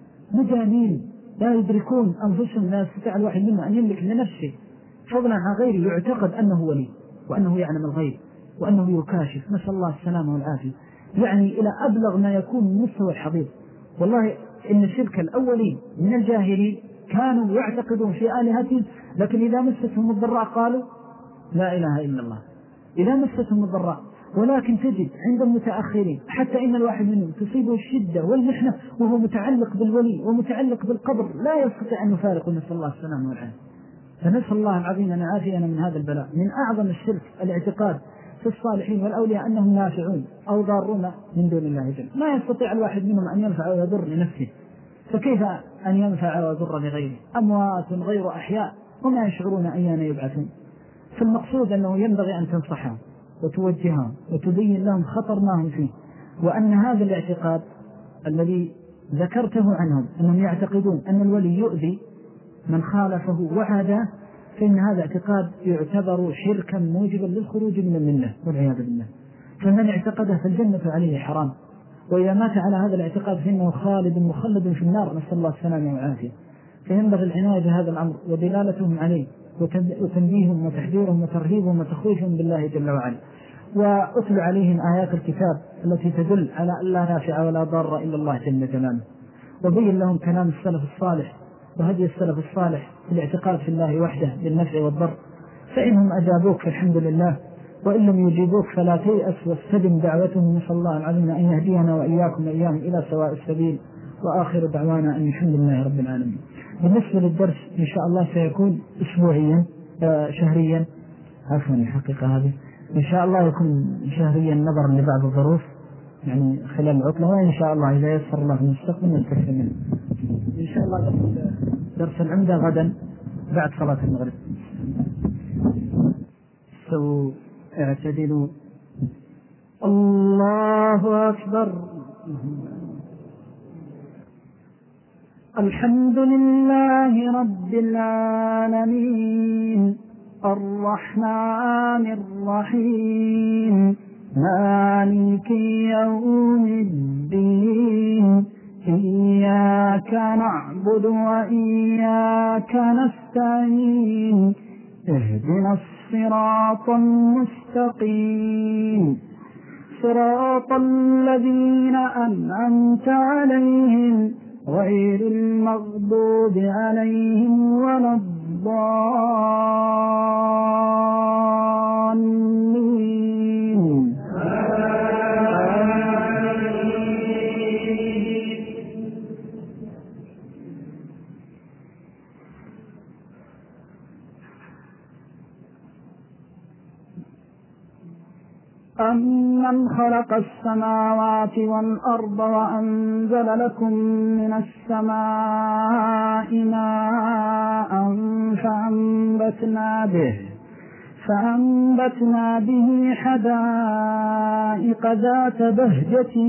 مجانين لا يدركون أنفسهم، لا يستطيع الواحد منهم أن يملك لنفسه فضلا عن غيره، يعتقد أنه ولي وأنه يعلم الغيب وأنه يكاشف، نسأل الله السلامة والعافية. يعني إلى أبلغ ما يكون من مستوى الحضيض. والله إن شرك الأولين من الجاهلين كانوا يعتقدون في آلهتهم، لكن إذا مستهم الضراء قالوا لا إله إلا الله. إذا مستهم الضراء ولكن تجد عند المتأخرين حتى إن الواحد منهم تصيبه الشدة والمحنة وهو متعلق بالولي ومتعلق بالقبر لا يستطيع أن يفارق، نسأل الله السلامة والعافية. فنسأل الله العظيم أن يعافينا من هذا البلاء. من أعظم الشرك الاعتقاد في الصالحين والأولياء أنهم نافعون أو ضارون من دون الله جل. ما يستطيع الواحد منهم أن ينفع ويضر لنفسه، فكيف أن ينفع ويضر لغيره؟ أموات غير أحياء وما يشعرون أيان يبعثون. فالمقصود أنه ينبغي أن تنصحهم وتوجههم وتبين لهم خطر ما هم فيه، وأن هذا الاعتقاد الذي ذكرته عنهم أنهم يعتقدون أن الولي يؤذي من خالفه وعاده، فإن هذا اعتقاد يعتبر شركا موجبا للخروج من الملة والعياذ بالله. فمن اعتقده فالجنة عليه حرام، وإذا مات على هذا الاعتقاد فإنه خالد مخلد في النار، نسأل الله السلامة والعافية. فينبغي العناية بهذا الأمر ودلالتهم عليه وتنبيههم وتحذيرهم وترهيبهم وتخويفهم بالله جل وعلا، وأتل عليهم آيات الكتاب التي تدل على أن لا نافع ولا ضار إلا الله جل جلاله، وبين لهم كلام السلف الصالح وهدي السلف الصالح في الاعتقاد في الله وحده بالنفع والضر. فإنهم أجابوك فالحمد لله، وإن لم يجيبوك فلا تيأس واستدم دعوتهم. نسأل الله العظيم أن يهدينا وإياكم وإياهم إلى سواء السبيل، وآخر دعوانا أن الحمد لله رب العالمين. بالنسبة للدرس إن شاء الله سيكون أسبوعيا شهريا، عفوا الحقيقة هذه إن شاء الله يكون شهريا نظرا لبعض الظروف يعني خلال العطلة، وإن شاء الله إذا يسر الله في المستقبل نستفيد منه. إن شاء الله درس العمدة غدا بعد صلاة المغرب. سووا اعتدلوا. الله أكبر. الحمد لله رب العالمين الرحمن الرحيم مالك يوم الدين إياك نعبد وإياك نستعين اهدنا الصراط المستقيم صراط الذين أنعمت عليهم غير المغضوب عليهم ولا الضالين. أمن خلق السماوات والأرض وأنزل لكم من السماء ماء فأنبتنا به حدائق ذات بهجة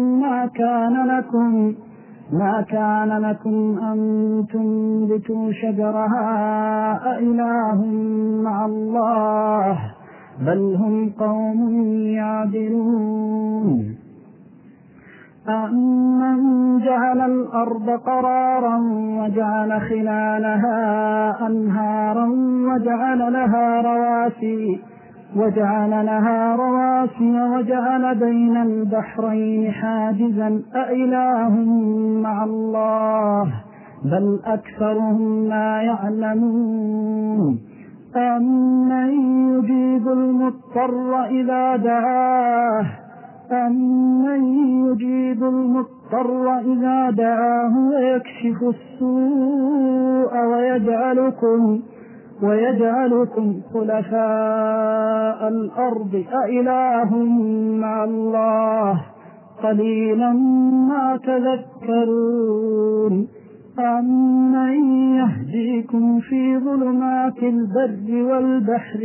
ما كان لكم أن تنبتوا شجرها أإله مع الله بل هم قوم يعدلون. أمن جعل الأرض قرارا وجعل خلالها أنهارا وجعل لها رواسي وجعل بين البحرين حاجزا أإله مع الله بل أكثرهم لا يعلمون. أمن يجيب المضطر إذا دعاه ويكشف السوء ويجعلكم خلفاء الأرض أإله مع الله قليلا ما تذكرون. أمن يهديكم في ظلمات البر والبحر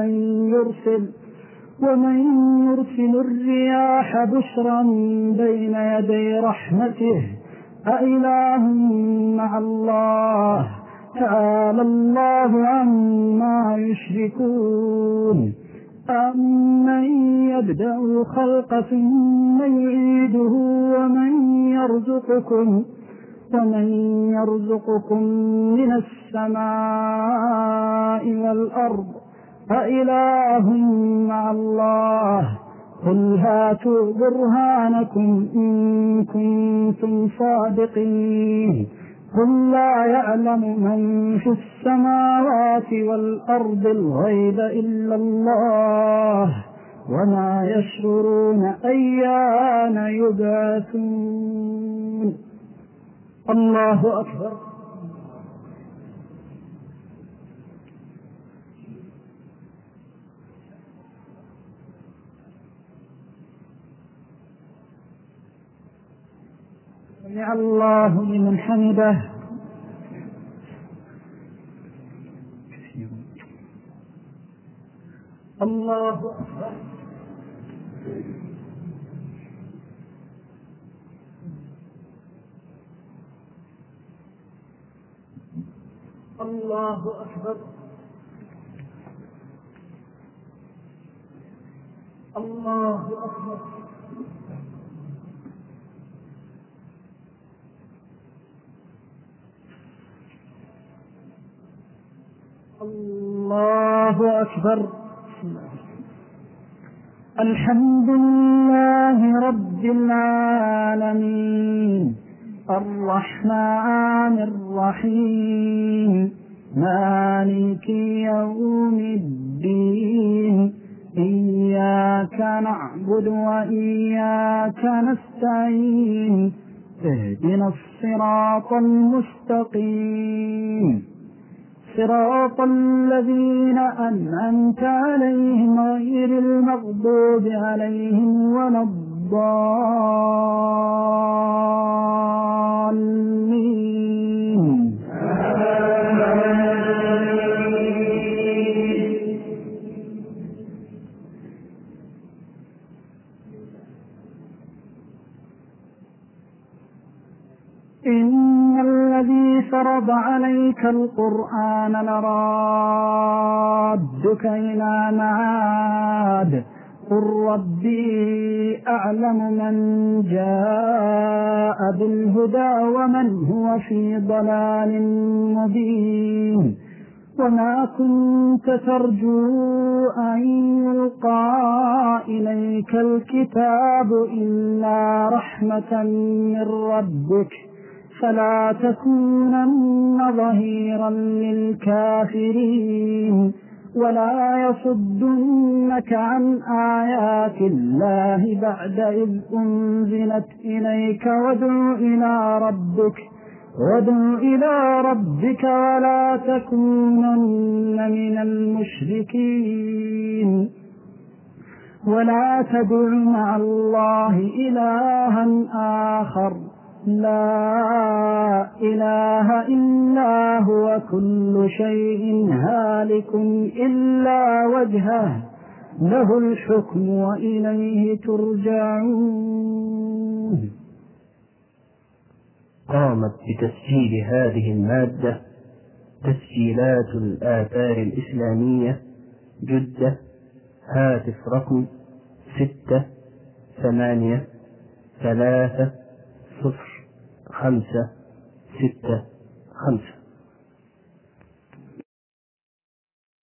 ومن يرسل الرياح بشرا بين يدي رحمته أإله مع الله تعالى الله عما يشركون. أمن يبدأ الخلق ثم يعيده ومن يرزقكم من السماء والأرض أإله مع الله قل هاتوا برهانكم إن كنتم صادقين. قل لا يعلم من في السماوات والأرض الغيب إلا الله وما يشعرون أيان يبعثون. الله أكبر. سمع الله لمن حمده. الله أكبر. الله أكبر. الله أكبر. الله أكبر. الحمد لله رب العالمين الرحمن الرحيم مالك يوم الدين إياك نعبد وإياك نستعين اهدنا الصراط المستقيم صراط الذين أنعمت عليهم غير المغضوب عليهم ولا الضالين. إن الذي فرض عليك القرآن لرادك إلى معاد قل ربي أعلم من جاء بالهدى ومن هو في ضلال مبين وما كنت ترجو أن يلقى إليك الكتاب إلا رحمة من ربك فلا تكونن ظهيرا للكافرين ولا يصدنك عن آيات الله بعد إذ أنزلت إليك وادع إلى ربك ولا تكونن من المشركين ولا تدع مع الله إلها آخر لا إله إلا هو كل شيء هالك إلا وجهه له الحكم وإليه ترجعون. قامت بتسجيل هذه المادة تسجيلات الآثار الإسلامية جدة هاتف رقم 6833056.